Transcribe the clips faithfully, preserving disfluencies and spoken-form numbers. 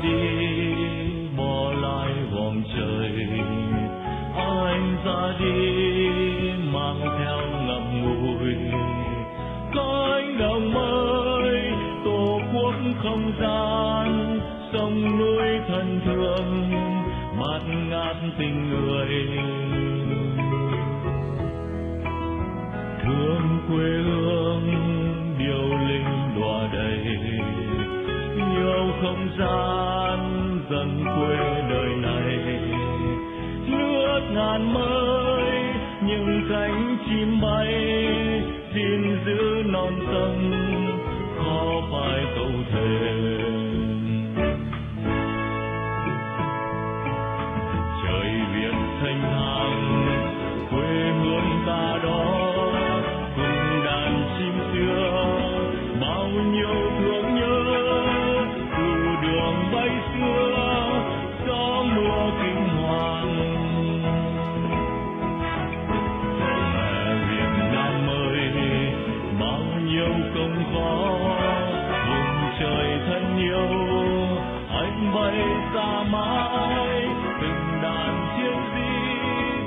đi bỏ lại vòng trời, anh ra đi mang theo ngậm ngùi cánh đồng mới, tổ quốc không gian sông núi thân thương bạt ngát tình người, thương quê hương điệu linh đọa đầy, yêu không gian dần quê đời này, nước ngàn mới những cánh chim bay, xin giữ non sông khó phải câu thề. Trời Việt thanh thang quê hương ta đó, cùng đàn chim xưa bao nhiêu thương nhớ, từ đường bay xưa gió mưa kinh hoàng. Mẹ Việt Nam ơi bao nhiêu công khó, vùng trời thân yêu anh bay xa mãi, từng đàn chiến sĩ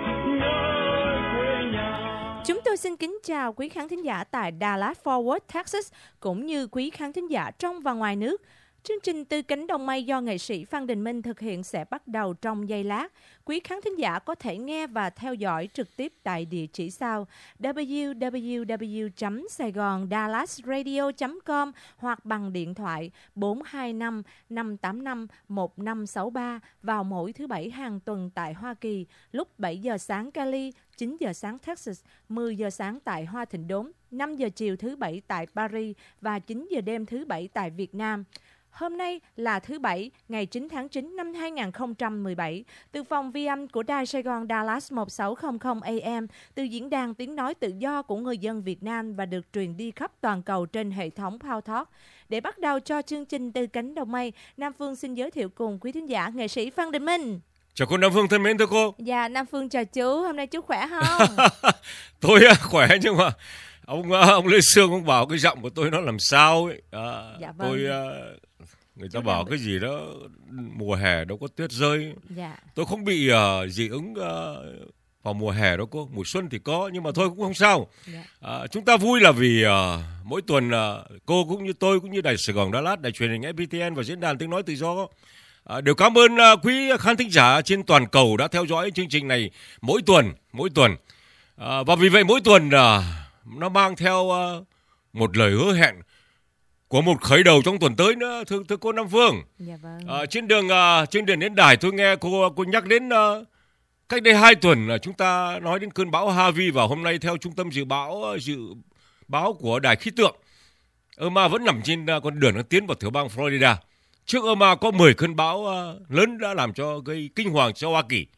nhớ quê nhà. Chúng tôi xin kính chào quý khán thính giả tại Dallas Fort Worth, Texas, cũng như quý khán thính giả trong và ngoài nước. Chương trình Từ Cánh Đồng Mây do nghệ sĩ Phan Đình Minh thực hiện sẽ bắt đầu trong giây lát. Quý khán thính giả có thể nghe và theo dõi trực tiếp tại địa chỉ sau w w w chấm saigon dallas radio chấm com hoặc bằng điện thoại bốn hai năm năm tám năm một năm sáu ba vào mỗi thứ Bảy hàng tuần tại Hoa Kỳ, lúc bảy giờ sáng Cali, chín giờ sáng Texas, mười giờ sáng tại Hoa Thịnh Đốn, năm giờ chiều thứ Bảy tại Paris và chín giờ đêm thứ Bảy tại Việt Nam. Hôm nay là thứ Bảy, ngày chín tháng chín năm hai nghìn không trăm mười bảy, từ phòng vi âm của Đài Sài Gòn Dallas một sáu không không A M, từ diễn đàn tiếng nói tự do của người dân Việt Nam và được truyền đi khắp toàn cầu trên hệ thống Power Talk. Để bắt đầu cho chương trình Từ Cánh Đồng Mây, Nam Phương xin giới thiệu cùng quý thính giả nghệ sĩ Phan Đình Minh. Chào cô Nam Phương thân mến thưa cô. Dạ, Nam Phương chào chú, hôm nay chú khỏe không? Tôi khỏe nhưng mà ông ông Lê Sương ông bảo cái giọng của tôi nó làm sao ấy. À, dạ vâng. Tôi người ta chú bảo cái gì đó mùa hè đâu có tuyết rơi. Dạ. Tôi không bị uh, dị ứng uh, vào mùa hè đâu cô, mùa xuân thì có nhưng mà thôi cũng không sao. Dạ. À, chúng ta vui là vì uh, mỗi tuần uh, cô cũng như tôi cũng như Đài Sài Gòn Dallas, Đài truyền hình ép pê tê en và diễn đàn tiếng nói tự do uh, đều cảm ơn uh, quý khán thính giả trên toàn cầu đã theo dõi chương trình này mỗi tuần, mỗi tuần. Uh, và vì vậy mỗi tuần uh, nó mang theo uh, một lời hứa hẹn của một khởi đầu trong tuần tới nữa, thưa thưa cô Nam Phương. Dạ vâng. À, trên đường uh, trên đường đến đài tôi nghe cô cô nhắc đến uh, cách đây hai tuần uh, chúng ta nói đến cơn bão Harvey, và hôm nay theo trung tâm dự báo uh, dự báo của đài khí tượng, Irma vẫn nằm trên uh, con đường nó tiến vào tiểu bang Florida. Trước Irma có mười cơn bão uh, lớn đã làm cho gây kinh hoàng cho Hoa Kỳ.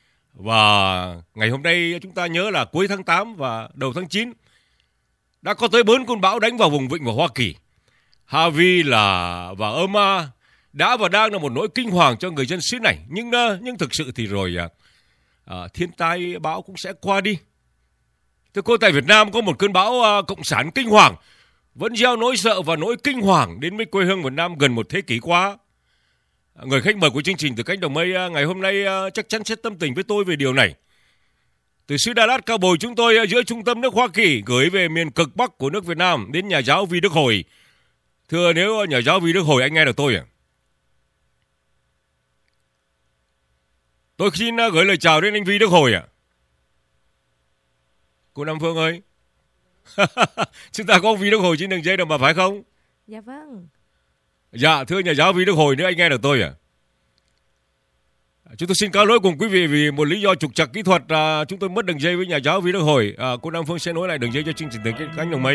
Và ngày hôm nay chúng ta nhớ là cuối tháng tám và đầu tháng chín đã có tới bốn con bão đánh vào vùng vịnh của Hoa Kỳ. Harvey là và Irma đã và đang là một nỗi kinh hoàng cho người dân xứ này, nhưng nhưng thực sự thì rồi à, thiên tai bão cũng sẽ qua đi. Thưa cô, tại Việt Nam có một cơn bão à, cộng sản kinh hoàng vẫn gieo nỗi sợ và nỗi kinh hoàng đến với quê hương Việt Nam gần một thế kỷ qua. À, người khách mời của chương trình Từ Cánh Đồng Mây à, ngày hôm nay à, chắc chắn sẽ tâm tình với tôi về điều này. Từ xứ Dallas cao bồi chúng tôi giữa trung tâm nước Hoa Kỳ gửi về miền cực Bắc của nước Việt Nam đến nhà giáo Vi Đức Hồi. Thưa, nếu nhà giáo Vi Đức Hồi anh nghe được tôi à? Tôi xin gửi lời chào đến anh Vi Đức Hồi ạ. À? Cô Nam Phương ơi. Chúng ta có Vi Đức Hồi trên đường dây đâu mà phải không? Dạ vâng. Dạ, thưa nhà giáo Vi Đức Hồi, nếu anh nghe được tôi à? Chúng tôi xin cáo lỗi cùng quý vị vì một lý do trục trặc kỹ thuật, à, chúng tôi mất đường dây với nhà giáo Vi Đức Hồi. À, cô Nam Phương sẽ nối lại đường dây cho chương trình Từ Cánh Đồng Mây.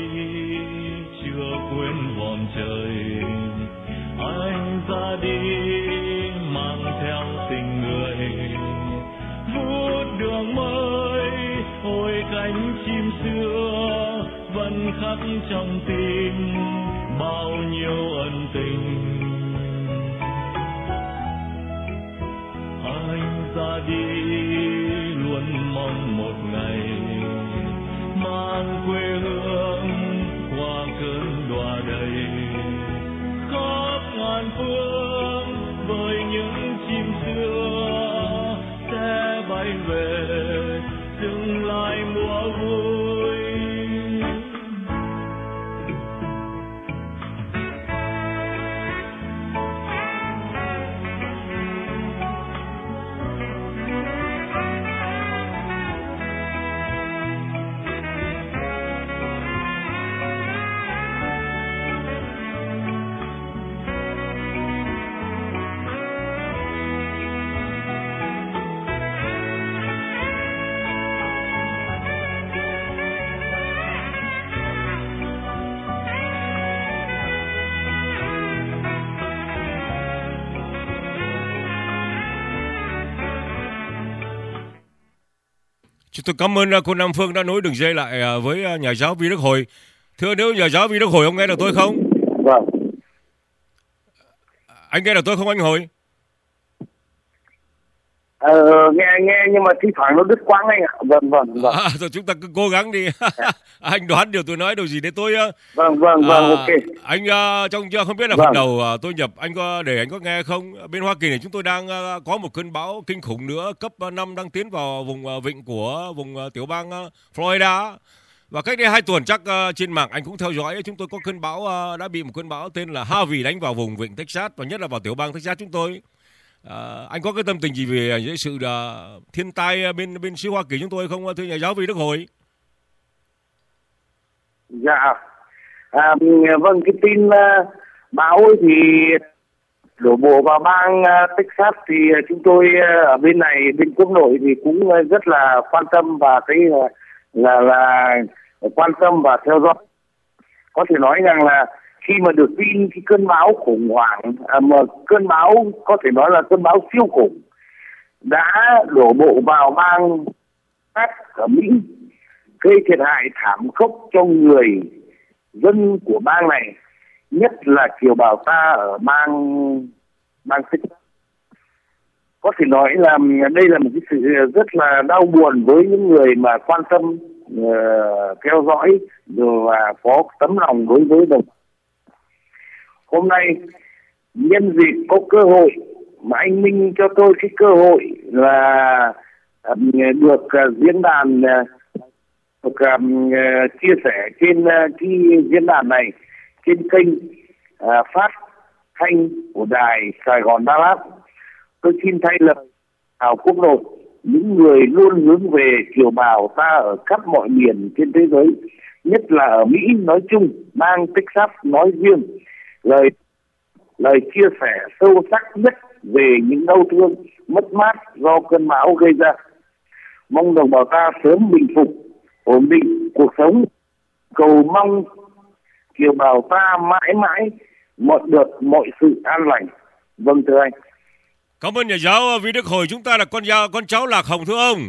Anh ra đi mang theo tình người, vút đường mới ôi cánh chim xưa vẫn khắc trong tim bao nhiêu ân tình. Anh ra đi luôn mong một ngày mang quê hương qua cơn đọa đầy khắp ngàn phương Chúng tôi cảm ơn cô Nam Phương đã nối đường dây lại với nhà giáo Vi Đức Hồi. Thưa nếu nhà giáo Vi Đức Hồi, ông nghe được tôi không? Vâng. Anh nghe được tôi không anh Hồi? Ờ, nghe nghe nhưng mà thi thoảng nó đứt quãng anh ạ. Vâng vâng vâng. À, rồi chúng ta cứ cố gắng đi. Anh đoán điều tôi nói điều gì để tôi. Vâng vâng vâng à, ok. Anh uh, trong không biết là vâng. phần đầu uh, tôi nhập anh có để anh có nghe không? Bên Hoa Kỳ này chúng tôi đang uh, có một cơn bão kinh khủng nữa, cấp năm đang tiến vào vùng uh, vịnh của vùng uh, tiểu bang uh, Florida. Và cách đây hai tuần chắc uh, trên mạng anh cũng theo dõi, chúng tôi có cơn bão uh, đã bị một cơn bão tên là Harvey đánh vào vùng vịnh Texas và nhất là vào tiểu bang Texas chúng tôi. À, anh có cái tâm tình gì về những sự uh, thiên tai bên bên xứ Hoa Kỳ chúng tôi không, thưa nhà giáo Vi Đức Hồi? Dạ, à, vâng, cái tin uh, bão thì đổ bộ vào bang uh, Texas thì uh, chúng tôi uh, ở bên này, bên quốc nội thì cũng uh, rất là quan tâm và thấy uh, là là quan tâm và theo dõi. Có thể nói rằng là khi mà được tin cái cơn bão khủng hoảng, à, mà cơn bão có thể nói là cơn bão siêu khủng đã đổ bộ vào bang ở Mỹ, gây thiệt hại thảm khốc cho người dân của bang này, nhất là kiều bào ta ở bang bang Texas. Có thể nói là đây là một cái sự rất là đau buồn với những người mà quan tâm uh, theo dõi rồi và có tấm lòng đối với đồng. Hôm nay nhân dịp có cơ hội mà anh Minh cho tôi cái cơ hội là uh, được uh, diễn đàn uh, được um, uh, chia sẻ trên uh, cái diễn đàn này trên kênh uh, phát thanh của đài Sài Gòn Dallas. Tôi xin thay lời chào quốc nội những người luôn hướng về kiều bào ta ở khắp mọi miền trên thế giới, nhất là ở Mỹ nói chung, bang Texas nói riêng, lời lời chia sẻ sâu sắc nhất về những đau thương mất mát do cơn bão gây ra. Mong đồng bào ta sớm bình phục, ổn định cuộc sống, cầu mong kiều bào ta mãi mãi mọi được mọi sự an lành. Vâng thưa anh. Cảm ơn nhà giáo Vi Đức Hồi. Chúng ta là con giáo, con cháu Lạc Hồng thưa ông.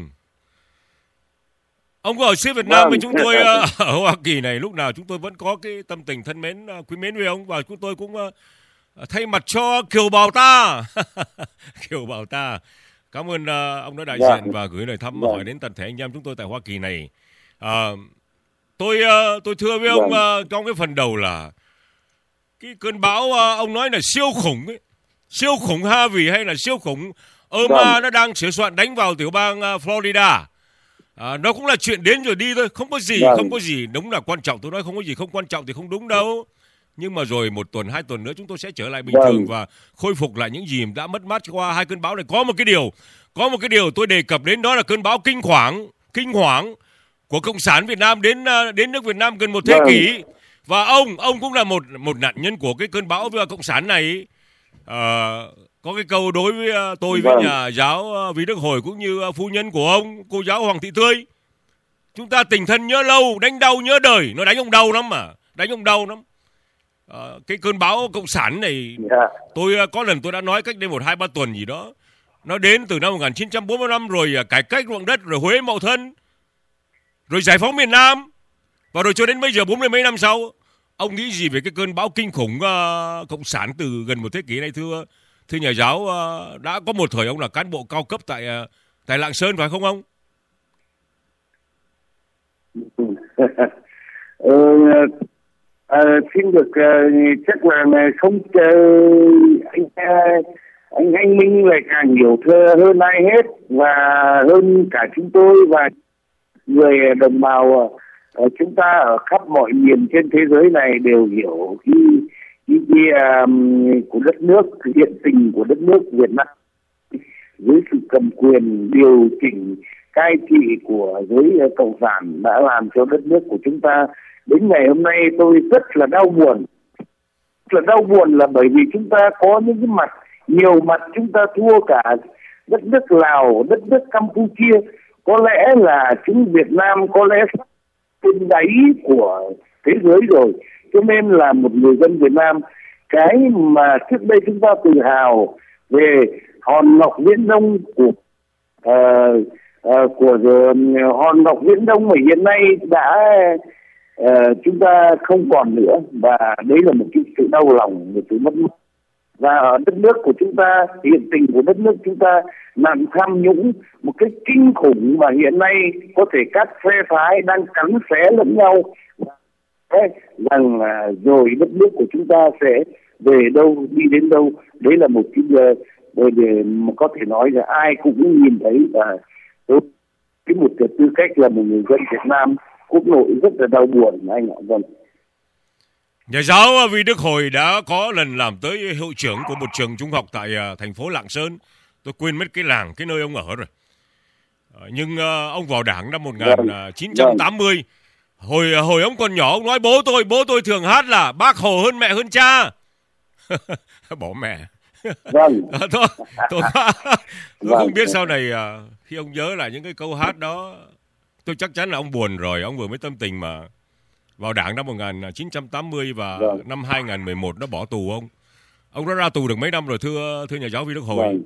Ông có ở xứ Việt Nam với chúng tôi ở Hoa Kỳ này, lúc nào chúng tôi vẫn có cái tâm tình thân mến, quý mến với ông, và chúng tôi cũng thay mặt cho kiều bào ta. Kiều bào ta. Cảm ơn ông đã đại diện và gửi lời thăm hỏi đến toàn thể anh em chúng tôi tại Hoa Kỳ này. À, tôi tôi thưa với ông trong cái phần đầu là cái cơn bão ông nói là siêu khủng ấy. Siêu khủng Harvey hay là siêu khủng Irma nó đang sửa soạn đánh vào tiểu bang Florida. À, nó cũng là chuyện đến rồi đi thôi, không có gì, Vâng. không có gì đúng là quan trọng. Tôi nói không có gì không quan trọng thì không đúng đâu. Nhưng mà rồi một tuần, hai tuần nữa chúng tôi sẽ trở lại bình Vâng. thường và khôi phục lại những gì đã mất mát qua hai cơn bão này. Có một cái điều, có một cái điều tôi đề cập đến, đó là cơn bão kinh hoàng, kinh hoàng của Cộng sản Việt Nam đến đến nước Việt Nam gần một thế Vâng. kỷ. Và ông, ông cũng là một một nạn nhân của cái cơn bão với Cộng sản này. À, có cái câu đối với tôi với Vâng. nhà giáo Vi Đức Hồi cũng như phu nhân của ông, cô giáo Hoàng Thị Tươi. Chúng ta tình thân nhớ lâu, đánh đau nhớ đời. Nó đánh ông đau lắm mà, đánh ông đau lắm. À, cái cơn bão Cộng sản này, Yeah. tôi có lần tôi đã nói cách đây một hai ba tuần gì đó. Nó đến từ năm một nghìn chín trăm bốn mươi lăm, rồi cải cách ruộng đất, rồi Huế Mậu Thân, rồi giải phóng miền Nam, và rồi cho đến bây giờ bốn mươi mấy năm sau. Ông nghĩ gì về cái cơn bão kinh khủng uh, Cộng sản từ gần một thế kỷ này thưa thưa nhà giáo? Uh, đã có một thời ông là cán bộ cao cấp tại uh, tại Lạng Sơn phải không ông? ờ, ờ, xin được uh, chắc là không uh, anh anh anh Minh lại càng hiểu thơ hơn ai hết và hơn cả chúng tôi và người đồng bào uh, chúng ta ở khắp mọi miền trên thế giới này đều hiểu cái cái, cái um, của đất nước, cái hiện tình của đất nước Việt Nam dưới sự cầm quyền điều chỉnh cai trị của giới cộng sản đã làm cho đất nước của chúng ta đến ngày hôm nay tôi rất là đau buồn. Rất là đau buồn là bởi vì chúng ta có những cái mặt, nhiều mặt chúng ta thua cả đất nước Lào, đất nước Campuchia. Có lẽ là chúng Việt Nam có lẽ trên đáy của thế giới rồi. Cho nên là một người dân Việt Nam, cái mà trước đây chúng ta tự hào về hòn ngọc viễn đông của uh, uh, của hòn ngọc Viễn Đông mà hiện nay đã uh, chúng ta không còn nữa, và đấy là một cái sự đau lòng, một sự mất mát. Và ở đất nước của chúng ta, hiện tình của đất nước chúng ta nạn tham nhũng một cái kinh khủng mà hiện nay có thể các phe phái đang cắn xé lẫn nhau. Đấy, rằng uh, rồi đất nước của chúng ta sẽ về đâu, đi đến đâu. Đấy là một cái uh, để mà có thể nói là ai cũng nhìn thấy, và tôi cái một cái tư cách là một người dân Việt Nam quốc nội rất là đau buồn anh ạ. Vâng. Nhà giáo Vi Đức Hồi đã có lần làm tới hiệu trưởng của một trường trung học tại uh, thành phố Lạng Sơn. Tôi quên mất cái làng, cái nơi ông ở rồi. Uh, nhưng uh, ông vào Đảng năm một nghìn chín trăm tám mươi. Vâng. Hồi hồi ông còn nhỏ, ông nói bố tôi, bố tôi thường hát là bác Hồ hơn mẹ hơn cha. Bỏ mẹ. Vâng. Tôi, tôi, tôi, tôi không biết sau này uh, khi ông nhớ lại những cái câu hát đó, tôi chắc chắn là ông buồn rồi. Ông vừa mới tâm tình mà vào Đảng năm một nghìn chín trăm tám mươi và vâng. năm hai nghìn mười một nó bỏ tù ông. Ông đã ra tù được mấy năm rồi thưa thưa nhà giáo Vi Đức Hồi? Vâng,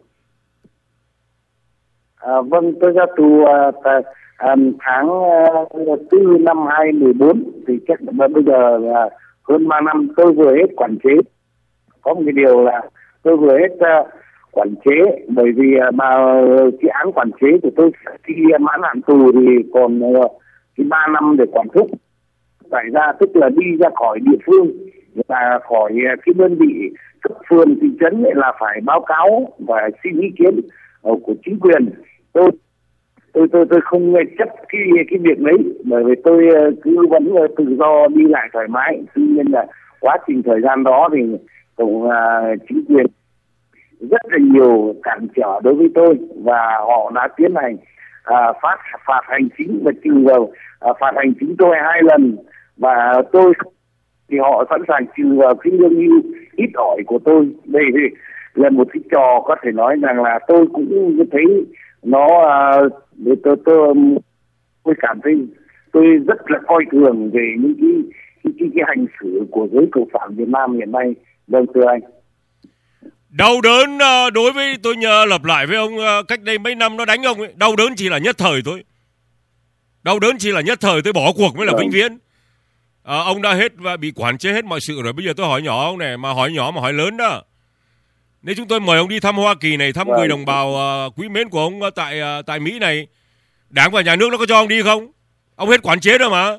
à, vâng tôi ra tù uh, uh, tháng uh, tư năm hai nghìn mười bốn, thì chắc là bây giờ là hơn ba năm. Tôi vừa hết quản chế. Có một cái điều là tôi vừa hết uh, quản chế, bởi vì uh, mà cái án quản chế của tôi khi mãn hạn tù thì còn uh, cái ba năm để quản thúc. Tại ra tức là đi ra khỏi địa phương và khỏi cái đơn vị cấp phường thị trấn là phải báo cáo và xin ý kiến uh, của chính quyền. Tôi tôi tôi tôi không chấp cái cái việc đấy, bởi vì tôi uh, cứ vẫn uh, tự do đi lại thoải mái. Tuy nhiên là quá trình thời gian đó thì cũng uh, chính quyền rất là nhiều cản trở đối với tôi, và họ đã tiến hành uh, phát phạt hành chính và trừ vào uh, phạt hành chính tôi hai lần, và tôi thì họ sẵn sàng trừ vào cái lương hưu ít ỏi của tôi. Đây thì là một cái trò có thể nói rằng là tôi cũng thấy nó uh, tôi, tôi, tôi, tôi cảm thấy tôi rất là coi thường về những cái cái, cái, cái hành xử của giới cộng sản Việt Nam hiện nay. Vâng thưa anh. Đau đớn đối với tôi nhờ lặp lại với ông cách đây mấy năm nó đánh ông ấy. Đau đớn chỉ là nhất thời thôi. Đau đớn chỉ là nhất thời, tôi bỏ cuộc mới là vĩnh viễn. À, ông đã hết và bị quản chế hết mọi sự rồi. Bây giờ tôi hỏi nhỏ ông này, mà hỏi nhỏ mà hỏi lớn đó. Nếu chúng tôi mời ông đi thăm Hoa Kỳ này, thăm người đồng bào uh, quý mến của ông tại uh, tại Mỹ này, Đảng và nhà nước nó có cho ông đi không? Ông hết quản chế rồi mà.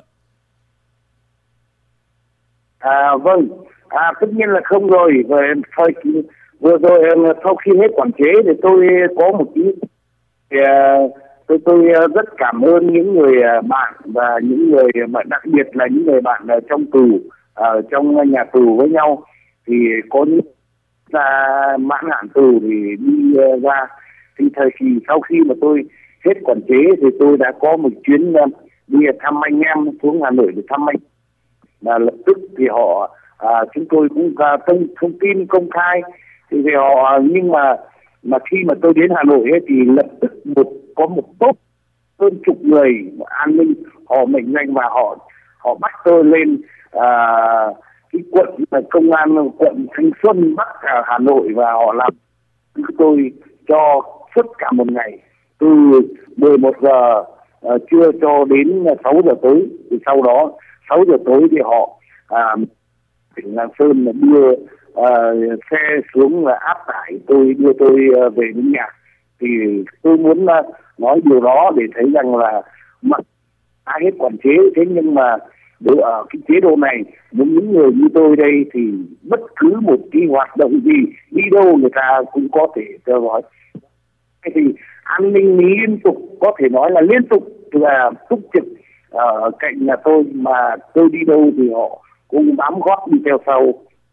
À vâng, à tất nhiên là không rồi. Vừa thời vừa rồi sau khi hết quản chế thì tôi có một tí thì, uh, tôi tôi rất cảm ơn những người bạn và những người mà đặc biệt là những người bạn ở trong tù, ở trong nhà tù với nhau, thì có những ra mãn hạn tù thì đi ra. Thì thời kỳ sau khi mà tôi hết quản chế thì tôi đã có một chuyến đi thăm anh em xuống Hà Nội để thăm anh, và lập tức thì họ à, chúng tôi cũng à, thông thông tin công khai thì, thì họ nhưng mà mà khi mà tôi đến Hà Nội ấy, thì lập tức một có một tốp hơn chục người an ninh họ mệnh danh và họ họ bắt tôi lên à, cái quận công an quận Thanh Xuân Bắc Hà Nội, và họ làm tôi cho suốt cả một ngày từ mười một giờ uh, trưa cho đến sáu giờ tối. Thì sau đó sáu giờ tối thì họ à, tỉnh Lạng Sơn là đưa uh, xe xuống là áp tải tôi, đưa tôi uh, về đến nhà. Thì tôi muốn uh, nói điều đó để thấy rằng là mặc đã hết quản chế, thế nhưng mà ở cái chế độ này với những người như tôi đây thì bất cứ một cái hoạt động gì đi đâu người ta cũng có thể theo dõi. Thì an ninh liên tục, có thể nói là liên tục là túc trực ở cạnh nhà tôi, mà tôi đi đâu thì họ cũng bám gót đi theo sau.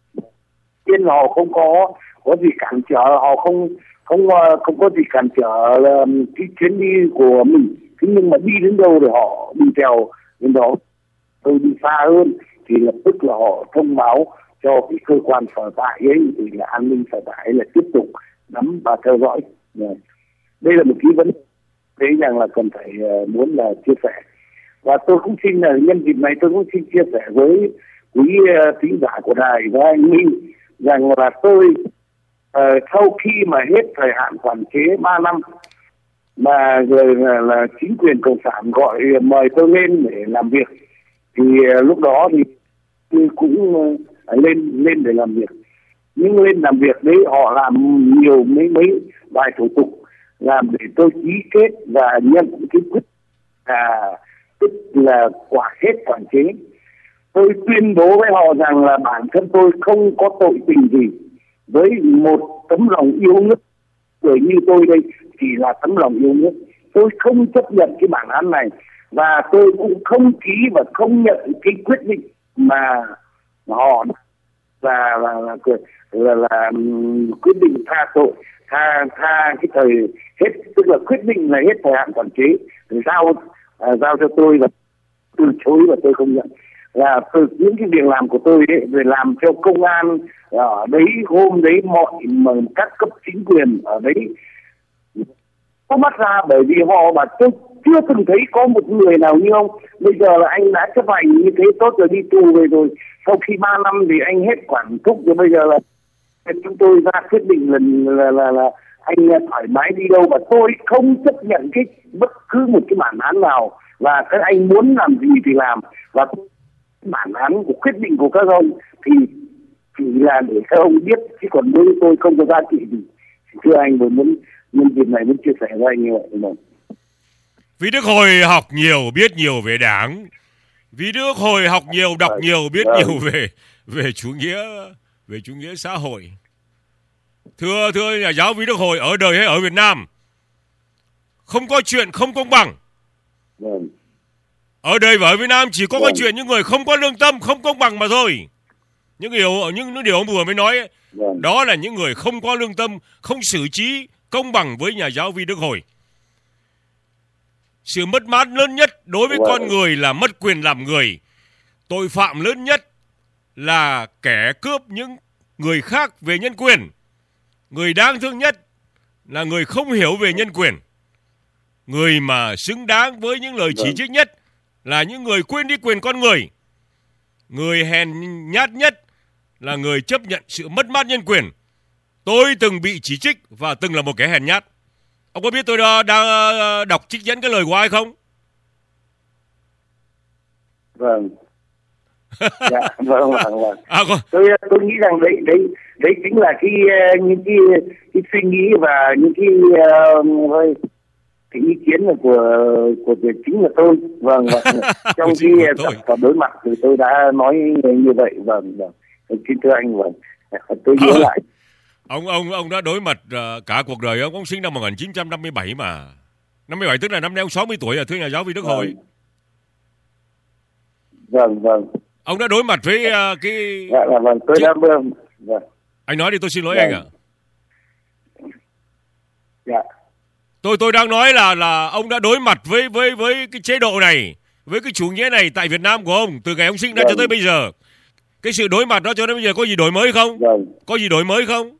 Nên họ không có có gì cản trở, họ không không không có gì cản trở cái chuyến đi của mình. Thế nhưng mà đi đến đâu thì họ đi theo đến đó. Tôi đi xa hơn thì lập tức là họ thông báo cho cái cơ quan sở tại ấy, thì là an ninh sở tại là tiếp tục nắm và theo dõi. Đây là một cái vấn đề thấy rằng là cần phải uh, muốn là chia sẻ, và tôi cũng xin là nhân dịp này tôi cũng xin chia sẻ với quý uh, thính giả của đài và anh Minh rằng là tôi uh, sau khi mà hết thời hạn quản chế ba năm mà rồi là, là chính quyền cộng sản gọi mời tôi lên để làm việc, thì lúc đó thì tôi cũng lên lên để làm việc. Nhưng lên làm việc đấy họ làm nhiều mấy mấy vài thủ tục làm để tôi ký kết và nhận cái quyết à, tức là quả hết quản chế. Tôi tuyên bố với họ rằng là bản thân tôi không có tội tình gì, với một tấm lòng yêu nước người như tôi đây chỉ là tấm lòng yêu nước. Tôi không chấp nhận cái bản án này và tôi cũng không ký và không nhận cái quyết định mà họ là là là, là, là, là quyết định tha tội, tha tha cái thời hết, tức là quyết định là hết thời hạn quản chế giao à, giao cho tôi và từ chối và tôi không nhận. Là từ những cái việc làm của tôi đấy, về làm cho công an ở đấy hôm đấy mọi mà các cấp chính quyền ở đấy có mắt ra, bởi vì họ mà tôi chưa từng thấy có một người nào như ông. Bây giờ là anh đã chấp hành như thế tốt rồi, đi tù về rồi, sau khi ba năm thì anh hết quản thúc rồi, bây giờ là chúng tôi ra quyết định là là là, là anh thoải mái đi đâu, và tôi không chấp nhận cái bất cứ một cái bản án nào, và các anh muốn làm gì thì làm, và bản án của quyết định của các ông thì chỉ là để các ông biết, chứ còn đối với tôi không có giá trị gì. Thưa anh, tôi muốn nhân dịp này muốn chia sẻ với anh như vậy. Vì Đức Hồi học nhiều, biết nhiều về Đảng. Vì Đức Hồi học nhiều, đọc nhiều, biết vâng. nhiều về về chủ nghĩa về chủ nghĩa xã hội. Thưa thưa nhà giáo Vì Đức Hồi, ở đời hay ở Việt Nam không có chuyện không công bằng. Vâng. Ở đây và ở Việt Nam chỉ có Vâng. cái chuyện những người không có lương tâm, không công bằng mà thôi. Những điều những, những điều ông vừa mới nói ấy, Vâng. đó là những người không có lương tâm, không xử trí công bằng với nhà giáo Vi Đức Hồi. Sự mất mát lớn nhất đối với Vâng. con người là mất quyền làm người. Tội phạm lớn nhất là kẻ cướp những người khác về nhân quyền. Người đáng thương nhất là người không hiểu về nhân quyền. Người mà xứng đáng với những lời chỉ trích nhất là những người quên đi quyền con người. Người hèn nhát nhất là người chấp nhận sự mất mát nhân quyền. Tôi từng bị chỉ trích và từng là một kẻ hèn nhát. Ông có biết tôi đã, đang đọc trích dẫn cái lời của ai không? Vâng. Dạ, vâng, vâng, vâng. À, có... tôi tôi nghĩ rằng đấy đấy đấy chính là cái những cái cái suy nghĩ và những cái uh, cái ý kiến của của chính là tôi. Vâng, vâng. Trong cái tập đối mặt thì tôi đã nói như vậy. Vâng, vâng. Xin thưa anh, vâng. Tôi nhớ lại. Ông ông ông đã đối mặt uh, cả cuộc đời ông. Ông sinh năm một nghìn chín trăm năm mươi bảy mà. năm mươi bảy tức là năm nay ông sáu mươi tuổi à, thưa nhà giáo Vi Đức Hồi. Vâng, vâng. Ông đã đối mặt với uh, cái... Dạ, dạ, vâng, tôi Chứ... đã... Vâng. Anh nói đi, tôi xin lỗi Vâng. anh ạ. Dạ. Tôi tôi đang nói là là ông đã đối mặt với với với cái chế độ này, với cái chủ nghĩa này tại Việt Nam của ông từ ngày ông sinh ra Vâng. cho tới bây giờ. Cái sự đối mặt đó cho đến bây giờ có gì đổi mới không? Vâng. Có gì đổi mới không?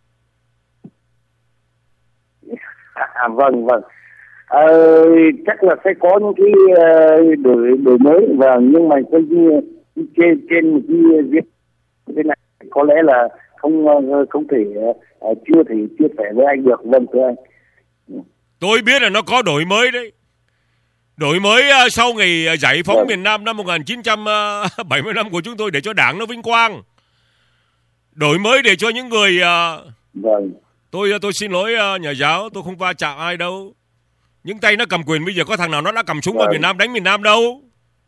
À, vâng, vâng. À, chắc là sẽ có những cái uh, đổi đổi mới, và nhưng mà cái trên trên một cái viết thế này có lẽ là không không thể uh, chưa thể chia sẻ với anh được. Vâng, thưa anh. Tôi biết là nó có đổi mới đấy. Đổi mới uh, sau ngày uh, giải phóng Vâng. miền Nam năm một nghìn chín trăm bảy mươi lăm của chúng tôi để cho Đảng nó vinh quang. Đổi mới để cho những người... Uh, Vâng. Tôi tôi xin lỗi uh, nhà giáo, tôi không va chạm ai đâu. Những tay nó cầm quyền bây giờ có thằng nào nó đã cầm súng vào Vâng. miền Nam đánh miền Nam đâu.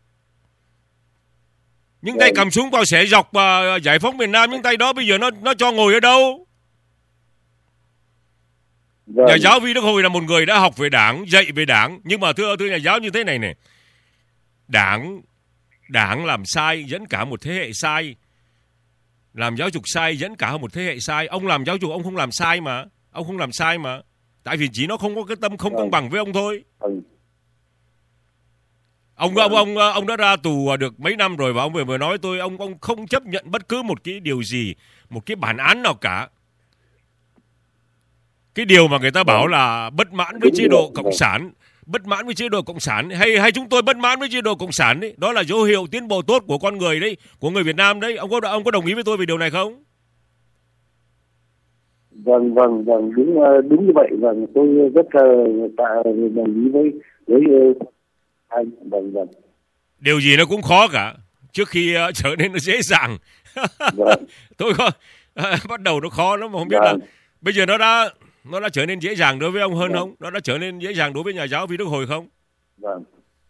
Những tay Vâng. cầm súng vào xẻ dọc và giải phóng miền Nam, những tay đó bây giờ nó nó cho ngồi ở đâu? Vâng. Nhà giáo Vi Đức Hồi là một người đã học về Đảng, dạy về Đảng, nhưng mà thưa thưa nhà giáo như thế này này. Đảng Đảng làm sai dẫn cả một thế hệ sai. Làm giáo dục sai dẫn cả một thế hệ sai. Ông làm giáo dục ông không làm sai mà. Ông không làm sai mà. Tại vì chỉ nó không có cái tâm không công bằng với ông thôi. Vâng. Ông ông ông ông đã ra tù được mấy năm rồi, và ông vừa vừa nói tôi ông ông không chấp nhận bất cứ một cái điều gì, một cái bản án nào cả. Cái điều mà người ta bảo là bất mãn với chế độ cộng sản, bất mãn với chế độ cộng sản hay hay chúng tôi bất mãn với chế độ cộng sản đấy, đó là dấu hiệu tiến bộ tốt của con người đấy, của người Việt Nam đấy. Ông có ông có đồng ý với tôi về điều này không? Vâng, vâng, vâng, đúng đúng như vậy. Vâng, tôi rất uh, đồng ý với với uh, anh. Vâng, vâng. Điều gì nó cũng khó cả trước khi uh, trở nên nó dễ dàng. Vâng. Tôi có uh, bắt đầu nó khó lắm mà không biết Vâng. là bây giờ nó đã nó đã trở nên dễ dàng đối với ông hơn Vâng. không? Nó đã trở nên dễ dàng đối với nhà giáo Vi Đức Hồi không? Vâng.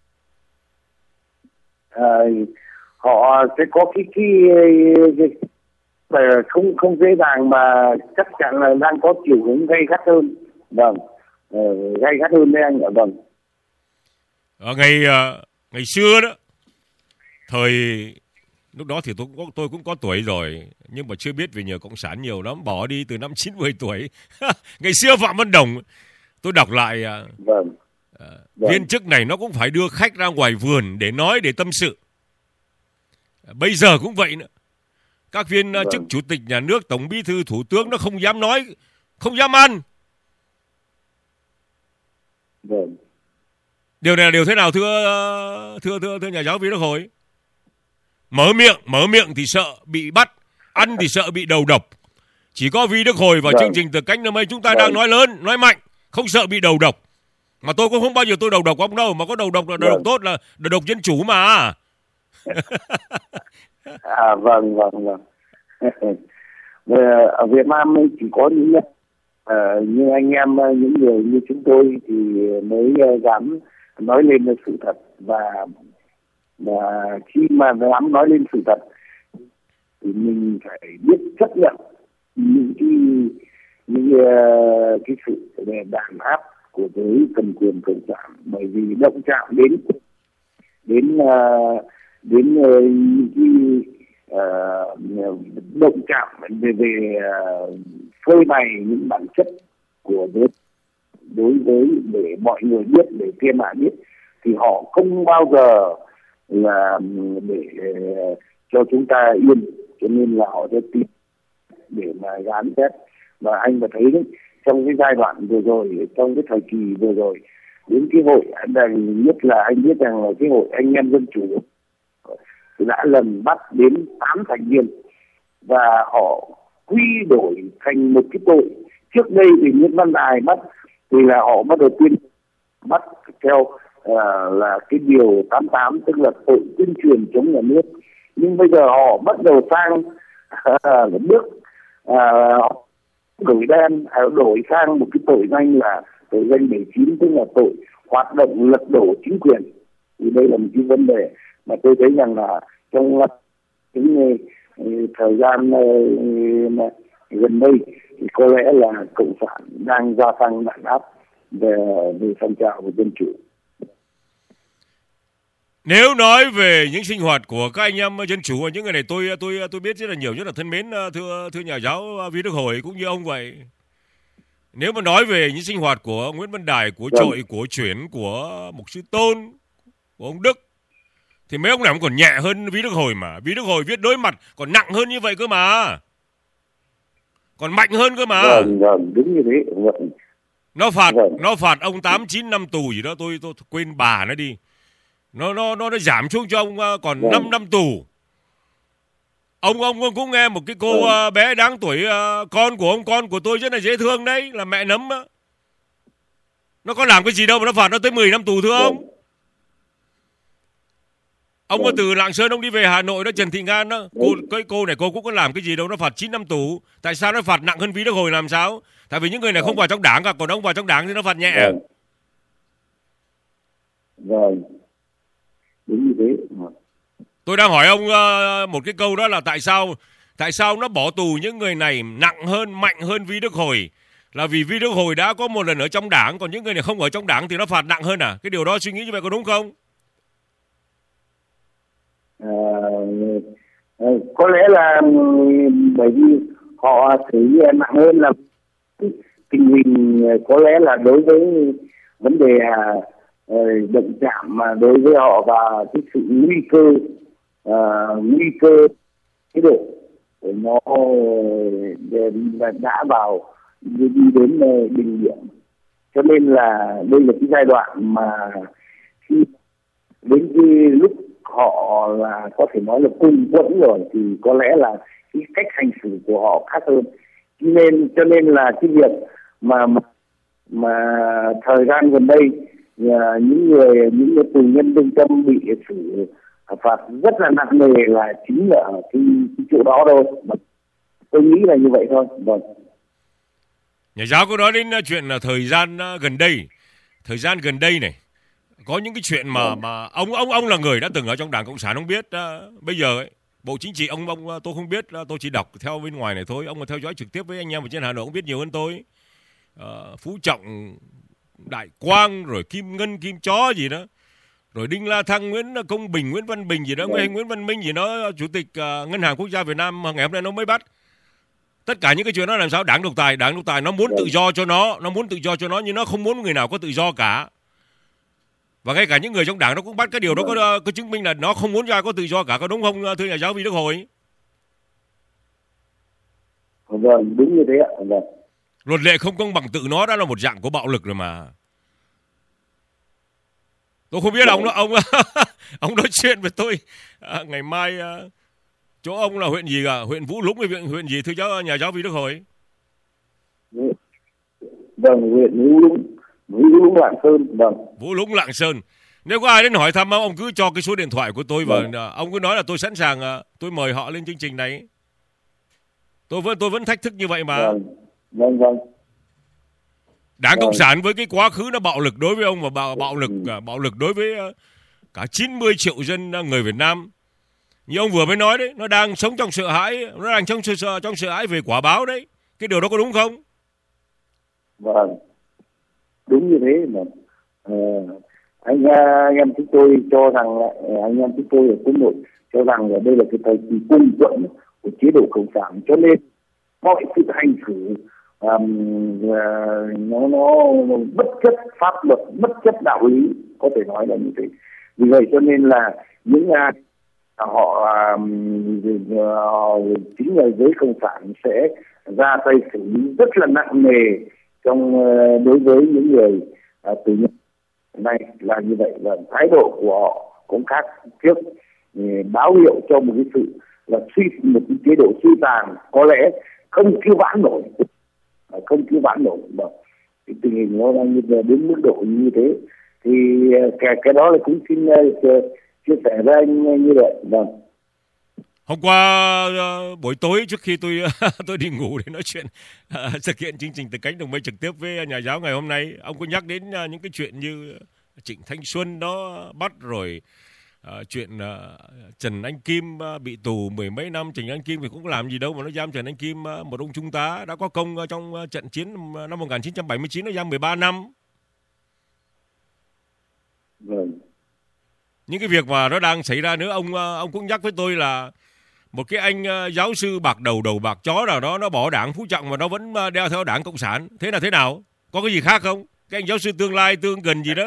À, họ sẽ có cái cái, cái, cái không không dễ dàng mà chắc chắn là đang có chiều hướng gay gắt hơn. Vâng, uh, gay gắt hơn đấy anh ạ. Vâng. Ở ngày uh, ngày xưa đó, thời lúc đó thì tôi cũng có, tôi cũng có tuổi rồi, nhưng mà chưa biết về nhờ cộng sản nhiều lắm, bỏ đi từ năm chín mươi tuổi. Ngày xưa Phạm Văn Đồng, tôi đọc lại uh, Vâng. uh, Vâng. viên chức này nó cũng phải đưa khách ra ngoài vườn để nói, để tâm sự. Uh, bây giờ cũng vậy nữa. Các viên uh, Vâng. chức chủ tịch nhà nước, tổng bí thư, thủ tướng nó không dám nói, không dám ăn. Vâng. Điều này là điều thế nào thưa thưa thưa thưa nhà giáo Vi Đức Hồi? Mở miệng, mở miệng thì sợ bị bắt, ăn thì sợ bị đầu độc. Chỉ có Vi Đức Hồi vào Vâng. chương trình Từ Cánh Năm ấy chúng ta Vâng. đang nói lớn, nói mạnh, không sợ bị đầu độc. Mà tôi cũng không bao giờ tôi đầu độc ông đâu, mà có đầu độc là đầu độc Vâng. tốt, là đầu độc dân chủ mà. À, vâng, vâng, vâng. Ở Việt Nam chỉ có những uh, như anh em, những người như chúng tôi thì mới dám nói lên sự thật, và và khi mà dám nói lên sự thật thì mình phải biết chấp nhận những cái những uh, cái sự đàn áp của giới cầm quyền cộng sản, bởi vì động chạm đến đến uh, đến uh, những cái uh, động chạm về về uh, phơi bày những bản chất của giới đối với để mọi người biết, để thiên hạ biết, thì họ không bao giờ là để uh, cho chúng ta yên, cho nên là họ sẽ tìm để mà gán xét. Và anh mà thấy đấy, trong cái giai đoạn vừa rồi, trong cái thời kỳ vừa rồi, đến cái hội anh nhất là anh biết rằng là cái hội anh em dân chủ đã lần bắt đến tám thành viên, và họ quy đổi thành một cái tội. Trước đây thì Nguyễn Văn Đài bắt thì là họ bắt đầu tuyên bắt theo uh, là cái điều tám mươi tám, tức là tội tuyên truyền chống nhà nước. Nhưng bây giờ họ bắt đầu sang uh, bước uh, đổi đen, đổi sang một cái tội danh là tội danh bảy chín, tức là tội hoạt động lật đổ chính quyền. Thì đây là một cái vấn đề mà tôi thấy rằng là trong những thời gian gần đây thì có lẽ là cộng sản đang gia tăng đàn áp về về phong trào của dân chủ. Nếu nói về những sinh hoạt của các anh em dân chủ, những người này tôi tôi tôi biết rất là nhiều, rất là thân mến, thưa thưa nhà giáo Vi Đức Hồi cũng như ông vậy. Nếu mà nói về những sinh hoạt của Nguyễn Văn Đài, của Vâng. Trội, của Chuyển, của Mục Sư Tôn, của ông Đức, thì mấy ông này còn nhẹ hơn Vi Đức Hồi mà. Vi Đức Hồi viết đối mặt còn nặng hơn như vậy cơ mà, còn mạnh hơn cơ mà. Vâng, vâng, đúng như thế. Vâng. Nó phạt Vâng. nó phạt ông tám chín năm tù gì đó, tôi tôi quên bà nó đi. Nó nó nó nó giảm xuống cho ông uh, còn Vâng. năm năm tù. Ông ông cũng nghe một cái cô Vâng. uh, bé đáng tuổi, uh, con của ông, con của tôi rất là dễ thương đấy, là mẹ Nấm á. Nó có làm cái gì đâu mà nó phạt nó tới mười năm tù thưa ông. Vâng. Ông Vâng. có từ Lạng Sơn ông đi về Hà Nội đó, Trần Thị Ngan đó, cô cái cô này cô cũng có làm cái gì đâu, nó phạt chín năm tù. Tại sao nó phạt nặng hơn Vi Đức Hồi làm sao? Tại vì những người này không vào trong đảng cả, còn ông vào trong đảng thì nó phạt nhẹ. Vâng. Vâng. Đúng như thế. Vâng. Tôi đang hỏi ông uh, một cái câu đó là tại sao tại sao nó bỏ tù những người này nặng hơn, mạnh hơn Vi Đức Hồi? Là vì Vi Đức Hồi đã có một lần ở trong đảng, còn những người này không ở trong đảng thì nó phạt nặng hơn à? Cái điều đó suy nghĩ như vậy có đúng không? À, có lẽ là bởi vì họ xử nặng hơn là tình hình, có lẽ là đối với vấn đề uh, động chạm mà đối với họ, và cái sự nguy cơ uh, nguy cơ cái độ nó đã vào đi đến đỉnh điểm, cho nên là đây là cái giai đoạn mà khi đến cái lúc họ là có thể nói là cùng quẫn rồi thì có lẽ là cái cách hành xử của họ khác hơn. nên cho nên là cái việc mà mà, mà thời gian gần đây à, những người những người tù nhân lương tâm bị xử phạt rất là nặng nề là chính là ở cái, cái chỗ đó thôi. Tôi nghĩ là như vậy thôi. Vâng. Nhà giáo có nói đến chuyện là thời gian gần đây, thời gian gần đây này có những cái chuyện mà vâng. mà ông ông ông là người đã từng ở trong Đảng Cộng sản, ông biết uh, bây giờ ấy, Bộ Chính trị ông ông tôi không biết, tôi chỉ đọc theo bên ngoài này thôi. Ông mà theo dõi trực tiếp với anh em ở trên Hà Nội ông biết nhiều hơn tôi. Uh, Phú Trọng, Đại Quang, rồi Kim Ngân, Kim Chó gì đó, rồi Đinh La Thăng, Nguyễn Công Bình, Nguyễn Văn Bình gì đó, Nguyễn Nguyễn Văn Minh gì đó, Chủ tịch uh, Ngân hàng Quốc gia Việt Nam ngày hôm nay nó mới bắt. Tất cả những cái chuyện đó làm sao? Đảng độc tài, đảng độc tài nó muốn tự do cho nó, nó muốn tự do cho nó nhưng nó không muốn người nào có tự do cả. Và ngay cả những người trong đảng nó cũng bắt cái điều đó có, có chứng minh là nó không muốn cho ai có tự do cả, có đúng không thưa nhà giáo Vi Đức Hồi? Vâng, đúng như thế ạ. Vâng. Luật lệ không công bằng tự nó đã là một dạng của bạo lực rồi mà. Tôi không biết ông ông ông nói chuyện với tôi à, ngày mai à, chỗ ông là huyện gì cả, huyện Vũ Lũng hay huyện huyện gì thưa giáo nhà giáo Vi Đức Hồi? Vâng, huyện Vũ Lũng, Vũ Lũng Lạng Sơn. Vâng. Vũ Lũng Lạng Sơn. Nếu có ai đến hỏi thăm ông cứ cho cái số điện thoại của tôi và vâng. ông cứ nói là tôi sẵn sàng, tôi mời họ lên chương trình này. Tôi vẫn tôi vẫn thách thức như vậy mà. Vâng, vâng, vâng. Đảng Cộng sản với cái quá khứ nó bạo lực đối với ông và bạo, bạo lực ừ. bạo lực đối với cả chín mươi triệu dân người Việt Nam. Như ông vừa mới nói đấy, nó đang sống trong sợ hãi, nó đang trong sợ trong sợ hãi về quả báo đấy. Cái điều đó có đúng không? Vâng, đúng như thế mà. À, anh, anh em chúng tôi cho rằng anh em chúng tôi ở quân đội cho rằng là đây là cái thời kỳ cung quẫn của chế độ cộng sản, cho nên mọi sự hành xử um, uh, nó nó bất chấp pháp luật, bất chấp đạo lý, có thể nói là như thế. Vì vậy cho nên là những uh, họ um, uh, chính là giới cộng sản sẽ ra tay xử lý rất là nặng nề trong uh, đối với những người uh, tù nhân này là như vậy. Là thái độ của họ cũng khác trước, báo hiệu cho một cái sự là suy một cái chế độ suy tàn có lẽ không cứu vãn nổi, không cứu vãn nổi. Cái tình hình nó đang đến mức độ như thế thì cái cái đó là cũng xin chia sẻ với anh như vậy. Vâng. Hôm qua uh, buổi tối trước khi tôi tôi đi ngủ để nói chuyện uh, thực hiện chương trình Từ Cánh Đồng Mây trực tiếp với nhà giáo ngày hôm nay, ông có nhắc đến uh, những cái chuyện như Trịnh Thanh Xuân đó bắt rồi, uh, chuyện uh, Trần Anh Kim uh, bị tù mười mấy năm. Trần Anh Kim thì cũng làm gì đâu mà nó giam Trần Anh Kim, uh, một ông trung tá đã có công uh, trong uh, trận chiến uh, năm một nghìn chín trăm bảy mươi chín, nó giam mười ba năm. Vâng. Những cái việc mà nó đang xảy ra nữa, ông uh, ông cũng nhắc với tôi là một cái anh uh, giáo sư bạc đầu đầu bạc chó nào đó nó bỏ đảng Phú Trọng mà nó vẫn uh, đeo theo đảng Cộng sản. Thế là thế nào? Có cái gì khác không? Cái anh giáo sư tương lai tương gần gì đó?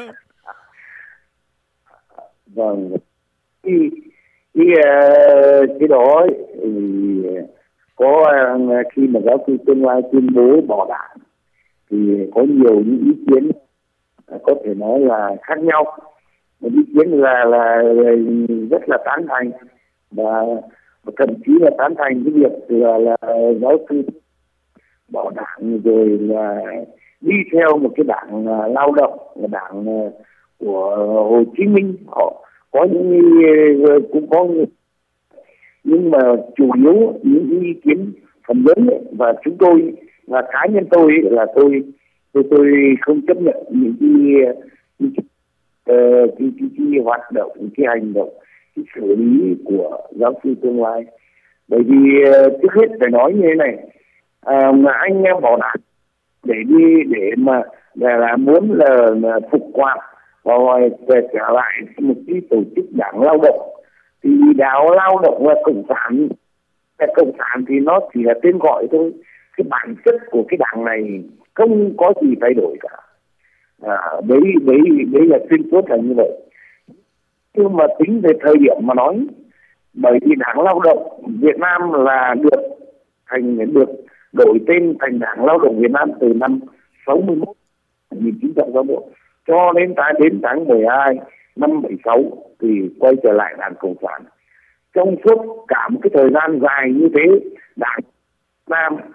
Vâng. Cái, cái, cái đó thì có khi mà giáo sư tương lai tuyên bố bỏ đảng thì có nhiều những ý kiến có thể nói là khác nhau. Một ý kiến là là rất là tán thành và thậm chí là tán thành cái việc là, là giáo sư bỏ đảng rồi là đi theo một cái đảng lao động, là đảng của Hồ Chí Minh. Họ có những cũng có những, nhưng mà chủ yếu những ý kiến phần lớn ấy, và chúng tôi và cá nhân tôi ấy, là tôi tôi tôi không chấp nhận những cái cái, cái, cái, cái, cái hoạt động, cái hành động, cái xử lý của giáo sư tương lai. Bởi vì trước hết phải nói như thế này, à, anh em bỏ đảng để đi để mà là, là muốn là, là phục hoạt rồi về trả lại một cái tổ chức đảng lao động, thì đảng lao động là cộng sản, cái cộng sản thì nó chỉ là tên gọi thôi, cái bản chất của cái đảng này không có gì thay đổi cả. À, đấy đấy đấy là xuyên suốt là như vậy. Nhưng mà tính về thời điểm mà nói, bởi vì đảng lao động Việt Nam là được thành được đổi tên thành đảng lao động Việt Nam từ năm sáu mươi mốt, một nghìn chín trăm sáu mươi mốt cho đến ta đến tháng mười hai năm bảy sáu thì quay trở lại đảng cộng sản. Trong suốt cả một cái thời gian dài như thế, đảng Việt Nam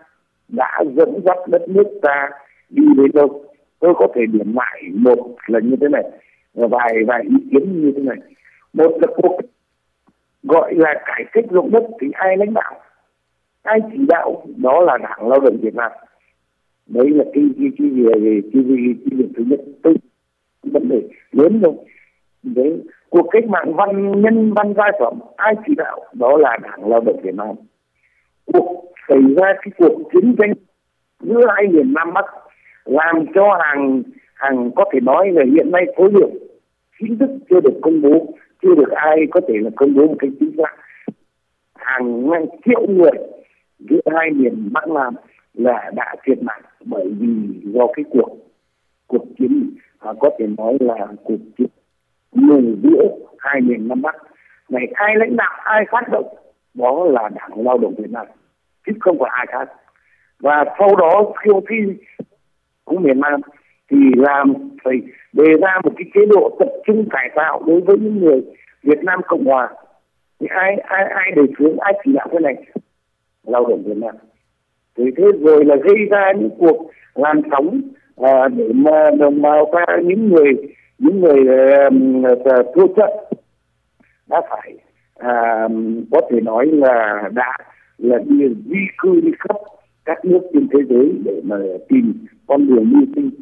đã dẫn dắt đất nước ta đi đến đâu. Tôi có thể điểm lại một là như thế này, vài vài ý kiến như thế này. Một là cuộc gọi là cải cách ruộng đất thì ai lãnh đạo, ai chỉ đạo? Đó là Đảng Lao động Việt Nam. Đấy là cái cái cái gì cái cái cái việc thứ nhất, tôi vấn đề lớn rồi. Đấy, cuộc cách mạng văn nhân văn giai phẩm ai chỉ đạo? Đó là Đảng Lao động Việt Nam. Cuộc xảy ra cái cuộc chiến tranh giữa hai miền Nam Bắc làm cho hàng hàng có thể nói là hiện nay số liệu chính thức chưa được công bố, chưa được ai có thể là công bố một cách chính xác. Hàng ngàn triệu người giữa hai miền Bắc Nam là đã thiệt mạng bởi vì do cái cuộc cuộc chiến à, có thể nói là cuộc chiến lùi giữa hai miền Nam Bắc này. Ai lãnh đạo, ai phát động? Đó là Đảng Lao động Việt Nam, chứ không phải ai khác. Và sau đó khi khi của miền Nam thì làm phải đề ra một cái chế độ tập trung cải tạo đối với những người Việt Nam Cộng Hòa. Thì ai ai ai đề xướng, ai chỉ đạo cái này? Lao động Việt Nam. Thì thế rồi là gây ra những cuộc làn sóng à, để mà đồng bào ta, những người những người uh, thua trận đã phải à, có thể nói là đã là đi di cư đi khắp các nước trên thế giới để mà tìm con đường mưu sinh.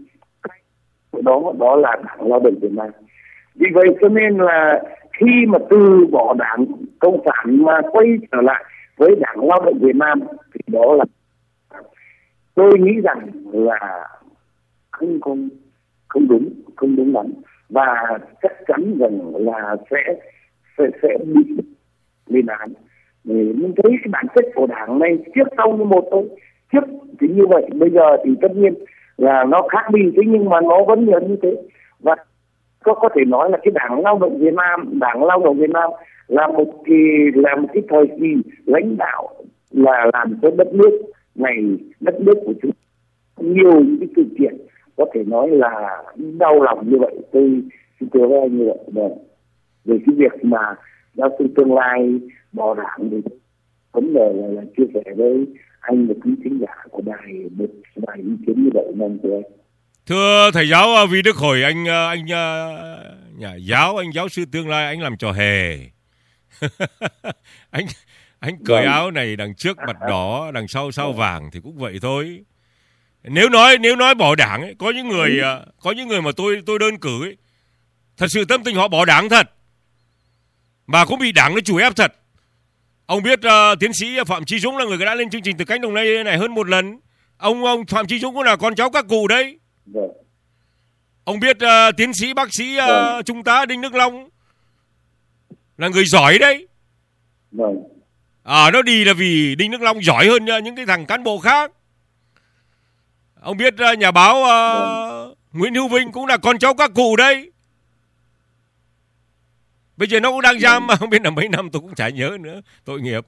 Đó đó là Đảng Lao động Việt Nam. Vì vậy cho nên là khi mà từ bỏ Đảng Cộng sản mà quay trở lại với Đảng Lao động Việt Nam thì đó là, tôi nghĩ rằng là không không không đúng không đúng lắm, và chắc chắn rằng là sẽ sẽ, sẽ bị lên án. Mình thấy cái bản chất của Đảng này trước sau như một thôi. Trước thì như vậy, bây giờ thì tất nhiên là nó khác đi, thế nhưng mà nó vẫn như thế. Và có có thể nói là cái Đảng Lao động Việt Nam, Đảng Lao động Việt Nam là một cái là một cái thời kỳ lãnh đạo là làm cho đất nước này, đất nước của chúng nhiều những cái sự kiện có thể nói là đau lòng như vậy. Tôi xin thưa với anh như vậy. Vâng. Về cái việc mà giáo sư Tương Lai bỏ Đảng thì vấn đề là, là chia sẻ với anh một quý khán giả của đài một vài ý kiến như vậy. Mong thưa anh. Thưa thầy giáo Vi Đức Hồi, anh anh nhà giáo, anh giáo sư Tương Lai, anh làm trò hề. anh anh cởi vâng. áo này đằng trước mặt đỏ, đằng sau sao vàng thì cũng vậy thôi. Nếu nói nếu nói bỏ Đảng ấy, có những người ừ. có những người mà tôi tôi đơn cử ấy, thật sự tâm tình họ bỏ Đảng thật, mà cũng bị Đảng nó chủ ép thật. Ông biết uh, tiến sĩ Phạm Chí Dũng là người đã lên chương trình Từ Cánh Đồng Này này hơn một lần. Ông ông Phạm Chí Dũng cũng là con cháu các cụ đấy. Vâng. Ông biết uh, tiến sĩ bác sĩ uh, vâng. Trung tá Đinh Đức Long là người giỏi đấy. Vâng. À, nó đi là vì Đinh Đức Long giỏi hơn uh, những cái thằng cán bộ khác. Ông biết uh, nhà báo uh, vâng. Nguyễn Hữu Vinh cũng là con cháu các cụ đấy. Bây giờ nó cũng đang giam mà không biết là mấy năm, tôi cũng chả nhớ nữa, tội nghiệp.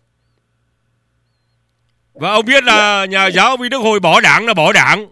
Và ông biết là nhà giáo Vi Đức Hồi bỏ Đảng là bỏ Đảng.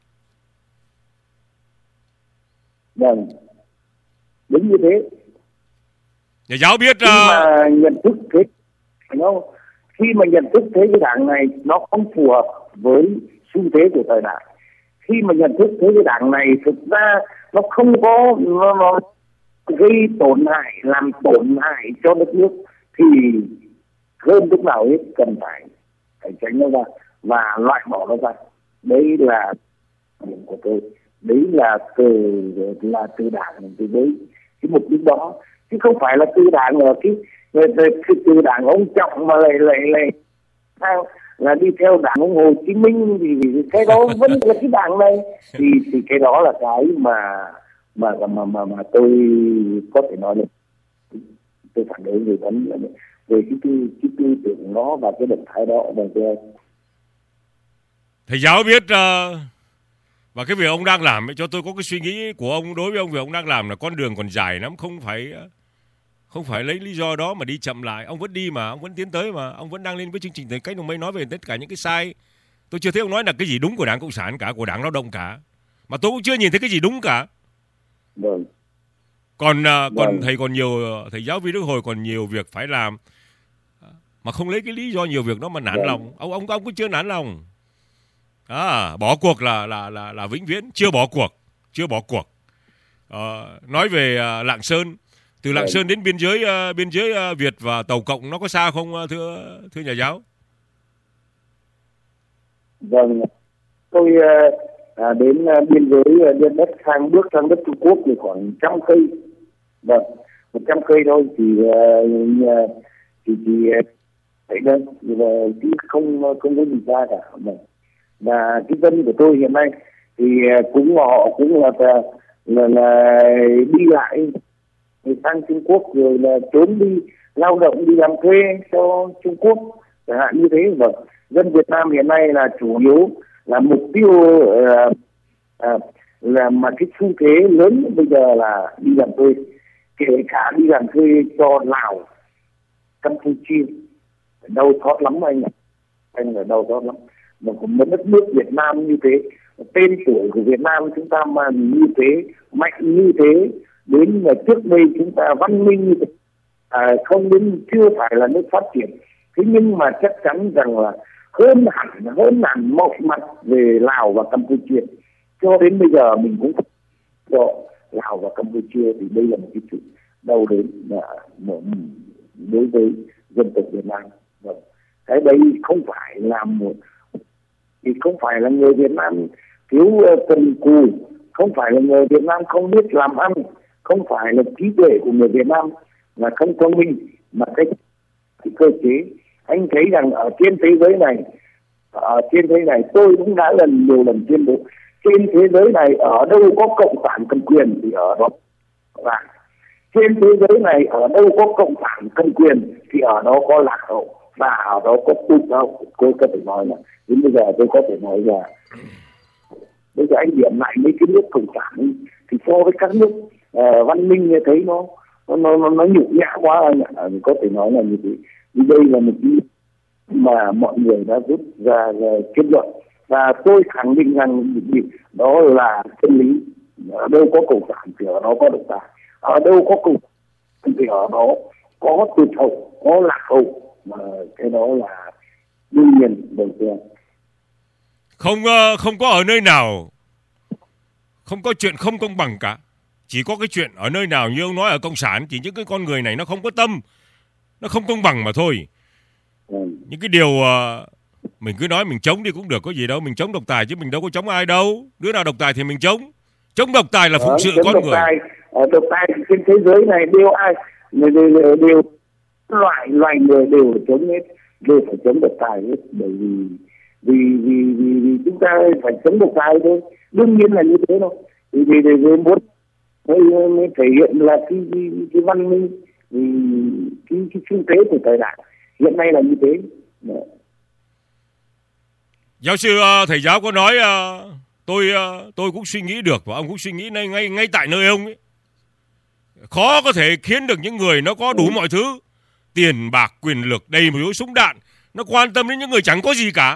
Vâng, đúng như thế. Nhà giáo biết khi uh... mà nhận thức thế, nó khi mà nhận thức thế cái Đảng này nó không phù hợp với xu thế của thời đại. Khi mà nhận thức thế cái Đảng này thực ra nó không có nó, nó gây tổn hại, làm tổn hại cho đất nước thì hơn lúc nào hết cần phải phải tránh nó ra và loại bỏ nó ra. Đấy là điểm của tôi. Đấy là từ là từ Đảng từ với cái mục đích đó, chứ không phải là từ Đảng ở cái từ Đảng ông Trọng mà lại lại lại là đi theo Đảng ông Hồ Chí Minh thì cái đó vẫn là cái Đảng này, thì thì cái đó là cái mà mà mà mà mà tôi có thể nói là tôi phản đối về vấn đề về cái tư cái tư tưởng nó và cái động thái đó. Và thưa thầy giáo biết uh, và cái việc ông đang làm ấy, cho tôi có cái suy nghĩ của ông đối với ông, việc ông đang làm là con đường còn dài lắm, không phải không phải lấy lý do đó mà đi chậm lại. Ông vẫn đi mà, ông vẫn tiến tới mà, ông vẫn đang lên với chương trình Từ Cánh Đồng Mây nói về tất cả những cái sai. Tôi chưa thấy ông nói là cái gì đúng của Đảng Cộng sản cả, của Đảng Lao động cả, mà tôi cũng chưa nhìn thấy cái gì đúng cả. Vâng. Còn uh, còn vâng. thầy còn nhiều thầy giáo Vi Đức Hồi còn nhiều việc phải làm, mà không lấy cái lý do nhiều việc đó mà nản vâng. lòng. Ông ông ông cũng chưa nản lòng. À, bỏ cuộc là là là là vĩnh viễn, chưa bỏ cuộc, chưa bỏ cuộc. À, nói về uh, Lạng Sơn, từ Lạng Sơn đến biên giới uh, biên giới uh, Việt và Tàu Cộng nó có xa không uh, thưa thưa nhà giáo? Vâng, tôi uh, à, đến uh, biên giới uh, biên đất sang bước sang đất Trung Quốc thì khoảng trăm cây. Vâng, một trăm cây thôi thì uh, thì thì thấy đấy, chứ không không có gì xa cả. Vâng. Và cái dân của tôi hiện nay thì cũng họ cũng là là, là đi lại sang Trung Quốc rồi là trốn đi lao động đi làm thuê cho Trung Quốc chẳng hạn như thế. Vâng, dân Việt Nam hiện nay là chủ yếu là mục tiêu uh, uh, là mà cái xu thế lớn bây giờ là đi làm thuê, kể cả đi làm thuê cho Lào, Campuchia. Đau xót lắm anh ạ, anh là đau xót lắm. Mà cũng một đất nước Việt Nam như thế, tên tuổi của Việt Nam chúng ta mà như thế, mạnh như thế, đến là trước đây chúng ta văn minh như thế, à, không đến chưa phải là nước phát triển. Thế nhưng mà chắc chắn rằng là hơn hẳn, hơn hẳn mọi mặt về Lào và Campuchia. Cho đến bây giờ mình cũng cho Lào và Campuchia thì đây là một cái chuyện đau đớn đối với dân tộc Việt Nam. Vâng. Cái đấy không phải là một thì không phải là người Việt Nam thiếu cần cù, không phải là người Việt Nam không biết làm ăn, không phải là trí tuệ của người Việt Nam là không thông minh, mà cái, cái cơ chế. Anh thấy rằng ở trên thế giới này, ở trên thế giới này tôi cũng đã lần nhiều lần tuyên bố, trên thế giới này ở đâu có cộng sản cầm quyền thì ở đó là trên thế giới này ở đâu có cộng sản cầm quyền thì ở đó có lạc hậu, và ở đó có tụt hậu. Tôi có thể nói là đến bây giờ tôi có thể nói là bây giờ anh điểm lại mấy cái nước cộng sản thì so với các nước uh, văn minh như thấy nó nó nó nó nhục nhã quá anh ạ. Có thể nói là như thế. Vì đây là một cái mà mọi người đã rút ra, ra kết luận, và tôi khẳng định rằng đó là chân lý. Ở đâu có cộng sản thì ở đó có độc tài, ở đâu có cộng sản thì ở đó có tụt hậu, có lạc hậu. Mà cái đó là đương nhiên đầu tiên. Không không có ở nơi nào không có chuyện không công bằng cả. Chỉ có cái chuyện ở nơi nào như ông nói ở cộng sản, chỉ những cái con người này nó không có tâm, nó không công bằng mà thôi. Ừ. Những cái điều uh, mình cứ nói mình chống đi cũng được, có gì đâu. Mình chống độc tài chứ mình đâu có chống ai đâu. Đứa nào độc tài thì mình chống. Chống độc tài là phụng sự con độc người. Tài, độc tài thì trên thế giới này đều ai đều, đều, đều loại loài người đều chống hết, đều phải chống độc tài hết. Bởi vì vì vì vì, vì chúng ta phải chống độc tài thôi, đương nhiên là như thế thôi. Vì vì để muốn mới, mới thể hiện là cái cái, cái văn minh, vì cái cái kinh tế của thời đại hiện nay là như thế. Đó. Giáo sư thầy giáo có nói tôi tôi cũng suy nghĩ được, và ông cũng suy nghĩ ngay ngay ngay tại nơi ông ấy. Khó có thể khiến được những người nó có đủ mọi thứ, tiền bạc quyền lực đầy một số súng đạn, nó quan tâm đến những người chẳng có gì cả.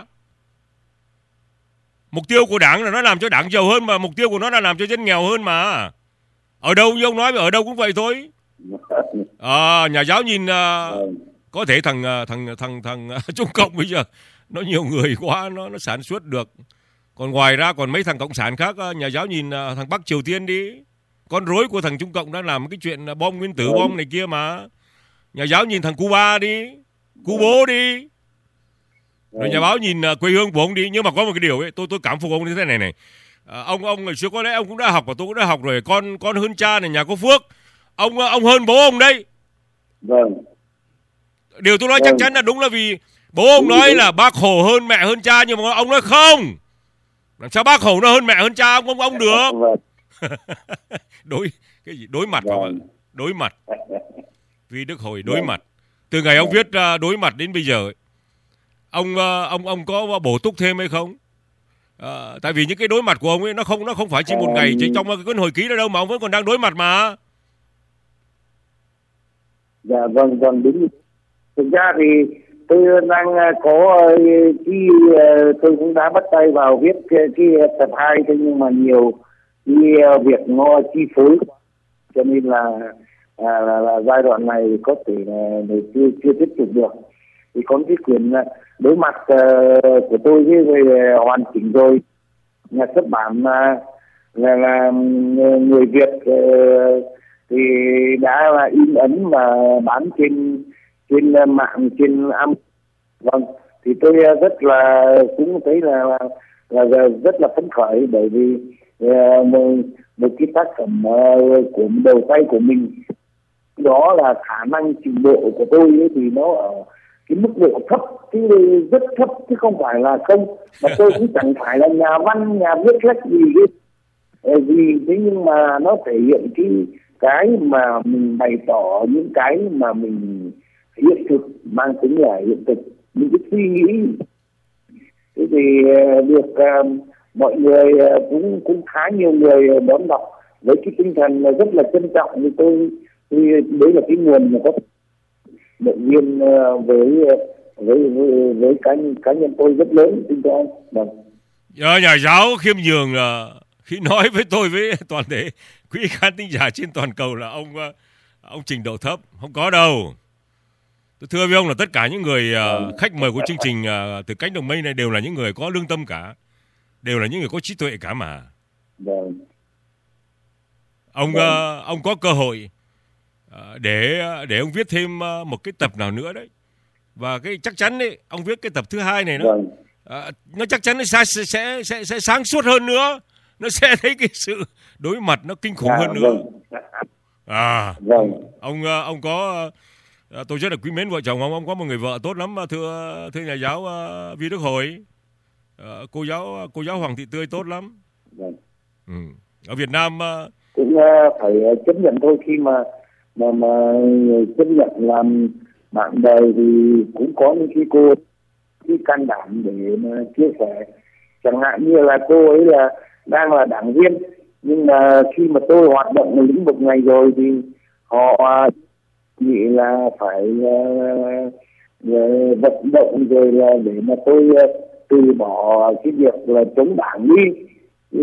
Mục tiêu của đảng là nó làm cho đảng giàu hơn, mà mục tiêu của nó là làm cho dân nghèo hơn mà. Ở đâu như ông nói, ở đâu cũng vậy thôi. À, nhà giáo nhìn uh, có thể thằng thằng thằng thằng Trung Cộng bây giờ nó nhiều người quá, nó nó sản xuất được. Còn ngoài ra còn mấy thằng cộng sản khác, nhà giáo nhìn uh, thằng Bắc Triều Tiên đi, con rối của thằng Trung Cộng đã làm cái chuyện bom nguyên tử, bom này kia mà. Nhà giáo nhìn thằng Cuba đi, Cuba đi. Rồi nhà báo nhìn quê hương của ông đi. Nhưng mà có một cái điều ấy, tôi tôi cảm phục ông như thế này này. À, ông ông ngày xưa có lẽ ông cũng đã học và tôi cũng đã học rồi. Con con hơn cha này nhà có phước. Ông ông hơn bố ông đấy. Vâng. Điều tôi nói vâng. chắc chắn là đúng, là vì bố ông nói là bác Hồ hơn mẹ hơn cha, nhưng mà ông nói không. Làm sao bác Hồ nó hơn mẹ hơn cha ông ông ông được? Vâng. đối cái gì đối mặt vâng. không ạ? Đối mặt. Vì Đức Hồi đối vâng. mặt. Từ ngày ông vâng. viết uh, đối mặt đến bây giờ ấy, ông uh, ông ông có bổ túc thêm hay không? Uh, tại vì những cái đối mặt của ông ấy nó không nó không phải chỉ một à, ngày chỉ trong cái cuốn hồi ký đó đâu, mà ông vẫn còn đang đối mặt mà. Dạ vâng vâng đúng. Thực ra thì tôi đang có cái tôi cũng đã bắt tay vào viết cái, cái tập hai, thế nhưng mà nhiều cái việc nó chi phối, cho nên là, à, là, là giai đoạn này có thể là, là chưa chưa tiếp tục được. thì có cái quyền đối mặt uh, của tôi với về hoàn chỉnh rồi. Nhà xuất bản là là, là người Việt uh, thì đã là in ấn và bán trên trên mạng, trên am. Vâng, thì tôi rất là cũng thấy là là, là rất là phấn khởi, bởi vì uh, một, một cái tác phẩm uh, của đầu tay của mình, đó là khả năng trình độ của tôi ấy, thì nó ở cái mức độ thấp, chứ rất thấp chứ không phải là không. Mà tôi cũng chẳng phải là nhà văn, nhà viết lách gì cái gì, thế nhưng mà nó thể hiện cái cái mà mình bày tỏ những cái mà mình hiện thực, mang tính là hiện thực, những cái suy nghĩ. Thế thì được uh, mọi người uh, cũng cũng khá nhiều người đón đọc với cái tinh thần rất là trân trọng. Như tôi, thì đấy là cái nguồn mà có động viên uh, với, với với với cá cá nhân tôi rất lớn, tin tôi. Vâng. Giờ nhà giáo khiêm nhường là khi nói với tôi, với toàn thể quý khán thính giả trên toàn cầu là ông ông trình độ thấp, không có đâu. Tôi thưa với ông là tất cả những người uh, khách mời của chương trình uh, từ cánh đồng mây này đều là những người có lương tâm cả, đều là những người có trí tuệ cả mà. Vâng. Ông uh, ông có cơ hội uh, để để ông viết thêm uh, một cái tập nào nữa đấy, và cái chắc chắn đấy, ông viết cái tập thứ hai này nó Vâng. uh, nó chắc chắn nó sẽ sẽ sẽ sẽ sáng suốt hơn nữa, nó sẽ thấy cái sự đối mặt nó kinh khủng à, hơn nữa. Vâng. À, Vâng. ông ông có, tôi rất là quý mến vợ chồng ông. Ông có một người vợ tốt lắm, thưa thưa nhà giáo uh, Vi Đức Hồi. Uh, cô giáo cô giáo Hoàng Thị Tươi tốt lắm. Vâng. Ừ. Ở Việt Nam uh... cũng uh, phải chấp nhận thôi, khi mà mà mà chấp nhận làm bạn đời thì cũng có những cái cô cái can đảm để mà chia sẻ. Chẳng hạn như là cô ấy là đang là đảng viên, nhưng mà khi mà tôi hoạt động ở lĩnh vực này rồi thì họ nghĩ là phải uh, uh, vận động rồi là để mà tôi uh, từ bỏ cái việc là chống đảng đi. Thì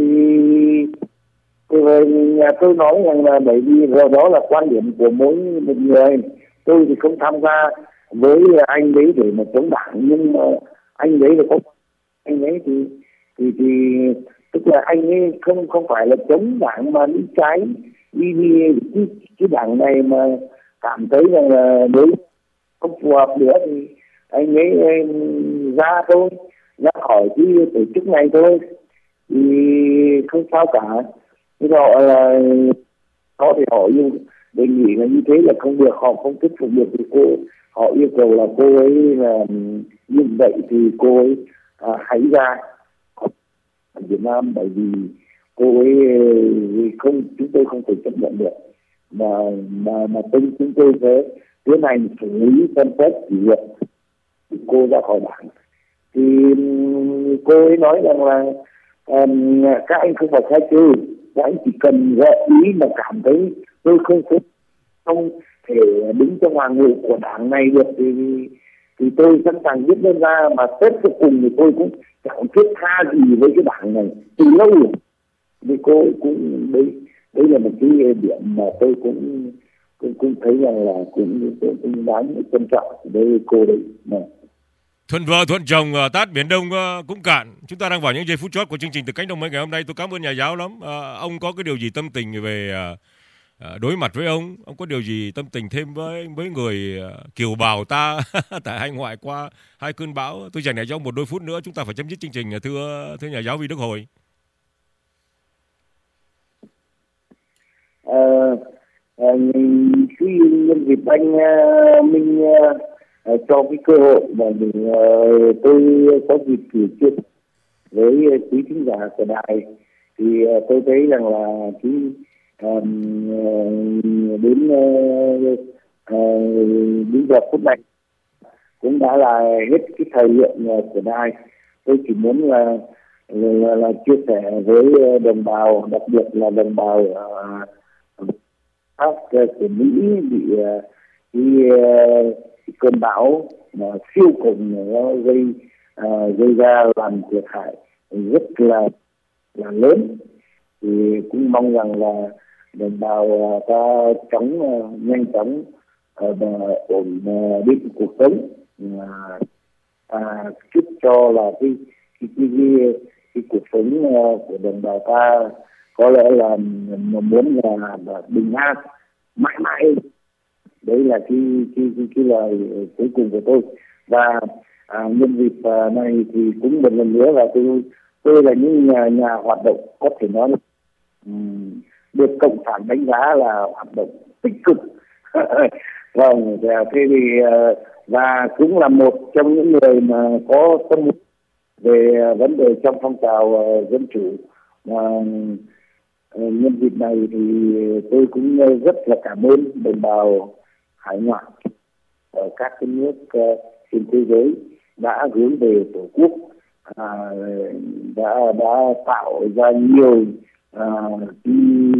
rồi nhà tôi nói rằng là bởi vì đó là quan điểm của mỗi một người, tôi thì không tham gia với anh đấy để mà chống đảng, nhưng mà anh đấy là có anh ấy thì thì thì tức là anh ấy không không phải là chống đảng mà đi trái đi đi cái, cái đảng này mà cảm thấy rằng là đối không phù hợp nữa thì anh ấy ra thôi, ra khỏi cái tổ chức này thôi, thì không sao cả. Thế họ là có thể họ yêu đề nghị là như thế là không được, họ không thuyết phục được thì cô họ yêu cầu là cô ấy là như vậy thì cô ấy à, hãy ra ở Việt Nam, bởi vì cô ấy không, chúng tôi không thể chấp nhận được, mà mà mà chúng chúng tôi sẽ tiến hành xử lý xem xét kỷ luật cô ra khỏi đảng. Thì cô ấy nói rằng là um, các anh không phải khai trừ, các anh chỉ cần gợi ý mà cảm thấy tôi không không thể đứng trong hàng ngũ của đảng này được thì thì tôi sẵn sàng viết đơn ra, mà xét cho cùng thì tôi cũng chẳng thiết tha gì với cái đảng này từ lâu rồi. Thì cô cũng đấy đấy là một cái điểm mà tôi cũng cũng, cũng thấy rằng là cũng cũng đáng trân trọng với cô đấy. Mà thuận vợ thuận chồng tát biển Đông cũng cạn. Chúng ta đang vào những giây phút chót của chương trình Từ Cánh Đồng Mây ngày hôm nay. Tôi cảm ơn nhà giáo lắm. À, ông có cái điều gì tâm tình về à, đối mặt với ông? Ông có điều gì tâm tình thêm với với người à, kiều bào ta tại hải ngoại qua hai cơn bão? Tôi dành lại cho ông một đôi phút nữa, chúng ta phải chấm dứt chương trình. Thưa thưa nhà giáo Vi Đức Hồi. À, à, khi nhân dịp anh uh, Minh uh, uh, cho cái cơ hội mà mình uh, tôi có dịp kể chuyện với quý khán giả của đài, thì uh, tôi thấy rằng là cái um, uh, đến uh, uh, đến giờ phút này cũng đã là hết cái thời lượng uh, của đài. Tôi chỉ muốn là là, là chia sẻ với đồng bào, đặc biệt là đồng bào uh, các của Mỹ bị uh, cái, uh, cái cơn bão mà siêu khủng nó gây uh, gây ra làm thiệt hại rất là là lớn, thì cũng mong rằng là đồng bào uh, ta chóng uh, nhanh chóng uh, ổn uh, định cuộc sống à, à, chúc cho là cái cái cái, cái, cái cuộc sống uh, của đồng bào ta có lẽ là muốn là, là bình an mãi mãi. Đấy là cái cái cái, cái lời cuối cùng của tôi. Và à, nhân dịp à, này thì cũng một lần nữa là tôi tôi là những nhà nhà hoạt động có thể nói là um, được cộng sản đánh giá là hoạt động tích cực. Vâng, thế thì và cũng là một trong những người mà có tâm huyết về vấn đề trong phong trào dân chủ. Và nhân dịp này thì tôi cũng rất là cảm ơn đồng bào hải ngoại ở các cái nước trên thế giới đã hướng về Tổ quốc, à, đã đã tạo ra nhiều à, cái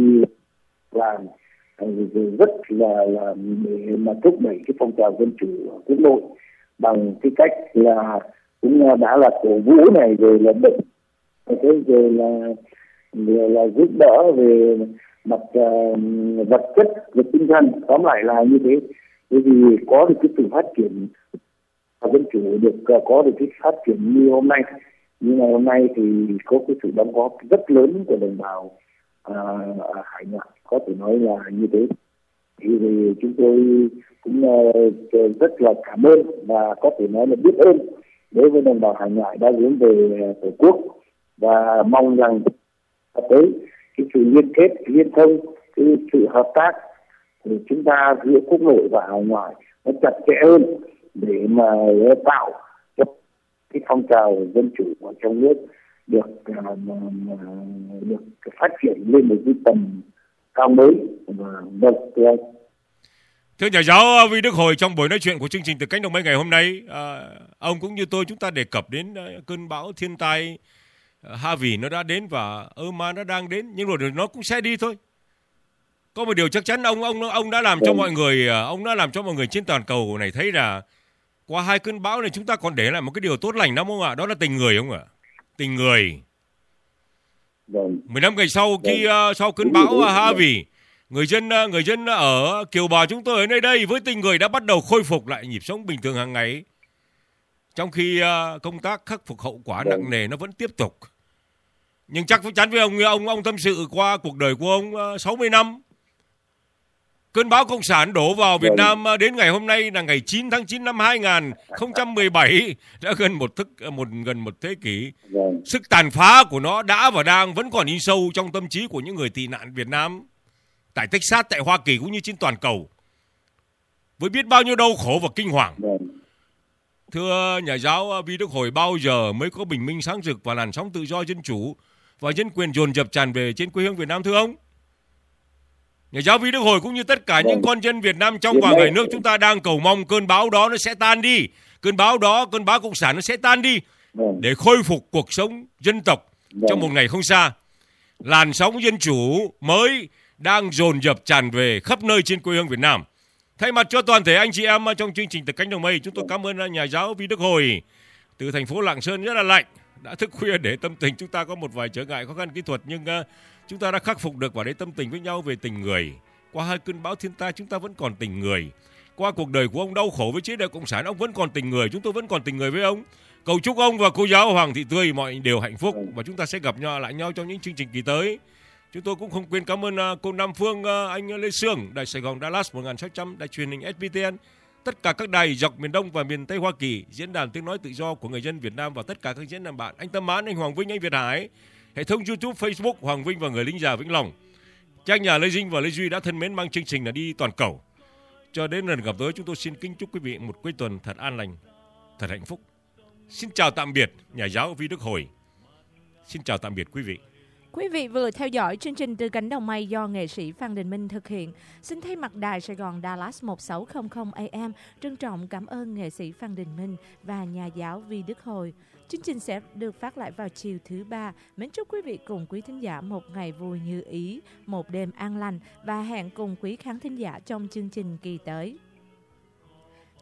làm rất là là để mà thúc đẩy cái phong trào dân chủ ở quốc nội bằng cái cách là cũng đã là cổ vũ này, rồi là bệnh, rồi là rồi là giúp đỡ về mặt uh, vật chất và tinh thần. Tóm lại là như thế. Bởi vì có được cái sự phát triển dân chủ được uh, có được cái phát triển như hôm nay, như ngày hôm nay thì có cái sự đóng góp rất lớn của đồng bào uh, ở hải ngoại, có thể nói là như thế. Thì, thì chúng tôi cũng uh, rất là cảm ơn và có thể nói là biết ơn đối với đồng bào hải ngoại đã hướng về Tổ quốc, và mong rằng tới cái sự liên kết, liên thông, cái sự hợp tác của chúng ta giữa quốc nội và hải ngoại nó chặt chẽ hơn để mà tạo cho cái phong trào dân chủ ở trong nước được uh, được phát triển lên một cái tầm cao mới. Và được uh, Thưa nhà giáo Vi Đức Hồi, trong buổi nói chuyện của chương trình Từ Cánh Đồng Mây ngày hôm nay, à, ông cũng như tôi chúng ta đề cập đến uh, cơn bão thiên tai uh, Harvey nó đã đến và Irma nó đang đến, nhưng rồi nó cũng sẽ đi thôi. Có một điều chắc chắn ông ông ông đã làm cho mọi người ông đã làm cho mọi người trên toàn cầu này thấy là qua hai cơn bão này chúng ta còn để lại một cái điều tốt lành lắm không ạ? Đó là tình người không ạ? Tình người. mười năm ngày sau khi uh, sau cơn bão uh, Harvey, người dân uh, người dân ở Kiều Bào chúng tôi ở nơi đây với tình người đã bắt đầu khôi phục lại nhịp sống bình thường hàng ngày. Trong khi uh, công tác khắc phục hậu quả nặng nề nó vẫn tiếp tục. Nhưng chắc chắn với ông ông ông tâm sự qua cuộc đời của ông uh, sáu mươi năm. Cơn bão Cộng sản đổ vào Việt Nam đến ngày hôm nay là ngày chín tháng chín năm hai nghìn không trăm mười bảy, đã gần một thức một gần một thế kỷ. Sức tàn phá của nó đã và đang vẫn còn in sâu trong tâm trí của những người tị nạn Việt Nam tại Texas, tại Hoa Kỳ cũng như trên toàn cầu, với biết bao nhiêu đau khổ và kinh hoàng. Thưa nhà giáo Vi Đức Hồi, bao giờ mới có bình minh sáng rực và làn sóng tự do dân chủ và nhân quyền dồn dập tràn về trên quê hương Việt Nam thưa ông? Nhà giáo Vi Đức Hồi cũng như tất cả những con dân Việt Nam trong và ngoài nước, chúng ta đang cầu mong cơn bão đó nó sẽ tan đi, cơn bão đó, cơn bão Cộng sản nó sẽ tan đi để khôi phục cuộc sống dân tộc trong một ngày không xa. Làn sóng dân chủ mới đang dồn dập tràn về khắp nơi trên quê hương Việt Nam. Thay mặt cho toàn thể anh chị em trong chương trình Từ Cánh Đồng Mây, chúng tôi cảm ơn nhà giáo Vi Đức Hồi từ thành phố Lạng Sơn rất là lạnh, đã thức khuya để tâm tình. Chúng ta có một vài trở ngại khó khăn kỹ thuật nhưng uh, chúng ta đã khắc phục được và để tâm tình với nhau về tình người. Qua hai cơn bão thiên tai chúng ta vẫn còn tình người. Qua cuộc đời của ông đau khổ với chế độ Cộng sản, ông vẫn còn tình người, chúng tôi vẫn còn tình người với ông. Cầu chúc ông và cô giáo Hoàng Thị Tươi mọi điều hạnh phúc và chúng ta sẽ gặp nhau lại nhau trong những chương trình kỳ tới. Chúng tôi cũng không quên cảm ơn uh, cô Nam Phương, uh, anh Lê Sương, Đài Sài Gòn Dallas một nghìn sáu trăm, Đài truyền hình ét bê tê en, tất cả các đài dọc miền Đông và miền Tây Hoa Kỳ, diễn đàn tiếng nói tự do của người dân Việt Nam và tất cả các diễn đàn bạn, anh Tâm Mãn, anh Hoàng Vinh, anh Việt Hải, hệ thống YouTube, Facebook Hoàng Vinh và người lính già Vĩnh Long. Cha nhà Lê Dinh và Lê Duy đã thân mến mang chương trình là đi toàn cầu. Cho đến lần gặp tới, chúng tôi xin kính chúc quý vị một cuối tuần thật an lành, thật hạnh phúc. Xin chào tạm biệt nhà giáo Vi Đức Hồi. Xin chào tạm biệt quý vị. Quý vị vừa theo dõi chương trình Từ Cánh Đồng Mây do nghệ sĩ Phan Đình Minh thực hiện. Xin thay mặt Đài Sài Gòn Dallas một sáu không không A M trân trọng cảm ơn nghệ sĩ Phan Đình Minh và nhà giáo Vi Đức Hồi. Chương trình sẽ được phát lại vào chiều thứ ba. Mến chúc quý vị cùng quý thính giả một ngày vui như ý, một đêm an lành và hẹn cùng quý khán thính giả trong chương trình kỳ tới.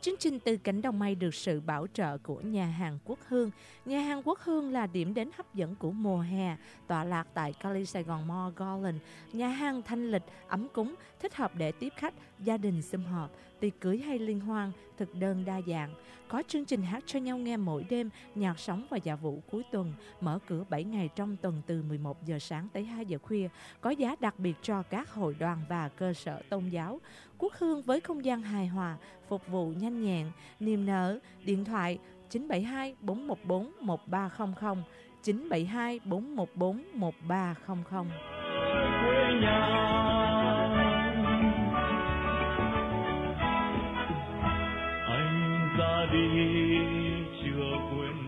Chương trình Từ Cánh Đồng Mây được sự bảo trợ của nhà hàng Quốc Hương. Nhà hàng Quốc Hương là điểm đến hấp dẫn của mùa hè, tọa lạc tại Cali Sài Gòn Mall Garland. Nhà hàng thanh lịch, ấm cúng, thích hợp để tiếp khách, gia đình sum họp, tiệc cưới hay liên hoan, thực đơn đa dạng. Có chương trình hát cho nhau nghe mỗi đêm, nhạc sống và dạ vụ cuối tuần, mở cửa bảy ngày trong tuần từ mười một giờ sáng tới hai giờ khuya, có giá đặc biệt cho các hội đoàn và cơ sở tôn giáo. Quốc Hương với không gian hài hòa, phục vụ nhanh nhẹn, niềm nở. Điện thoại chín bảy hai bốn một bốn một ba không không, chín bảy hai bốn một bốn một ba không không. quê nhà anh ra đi chưa quên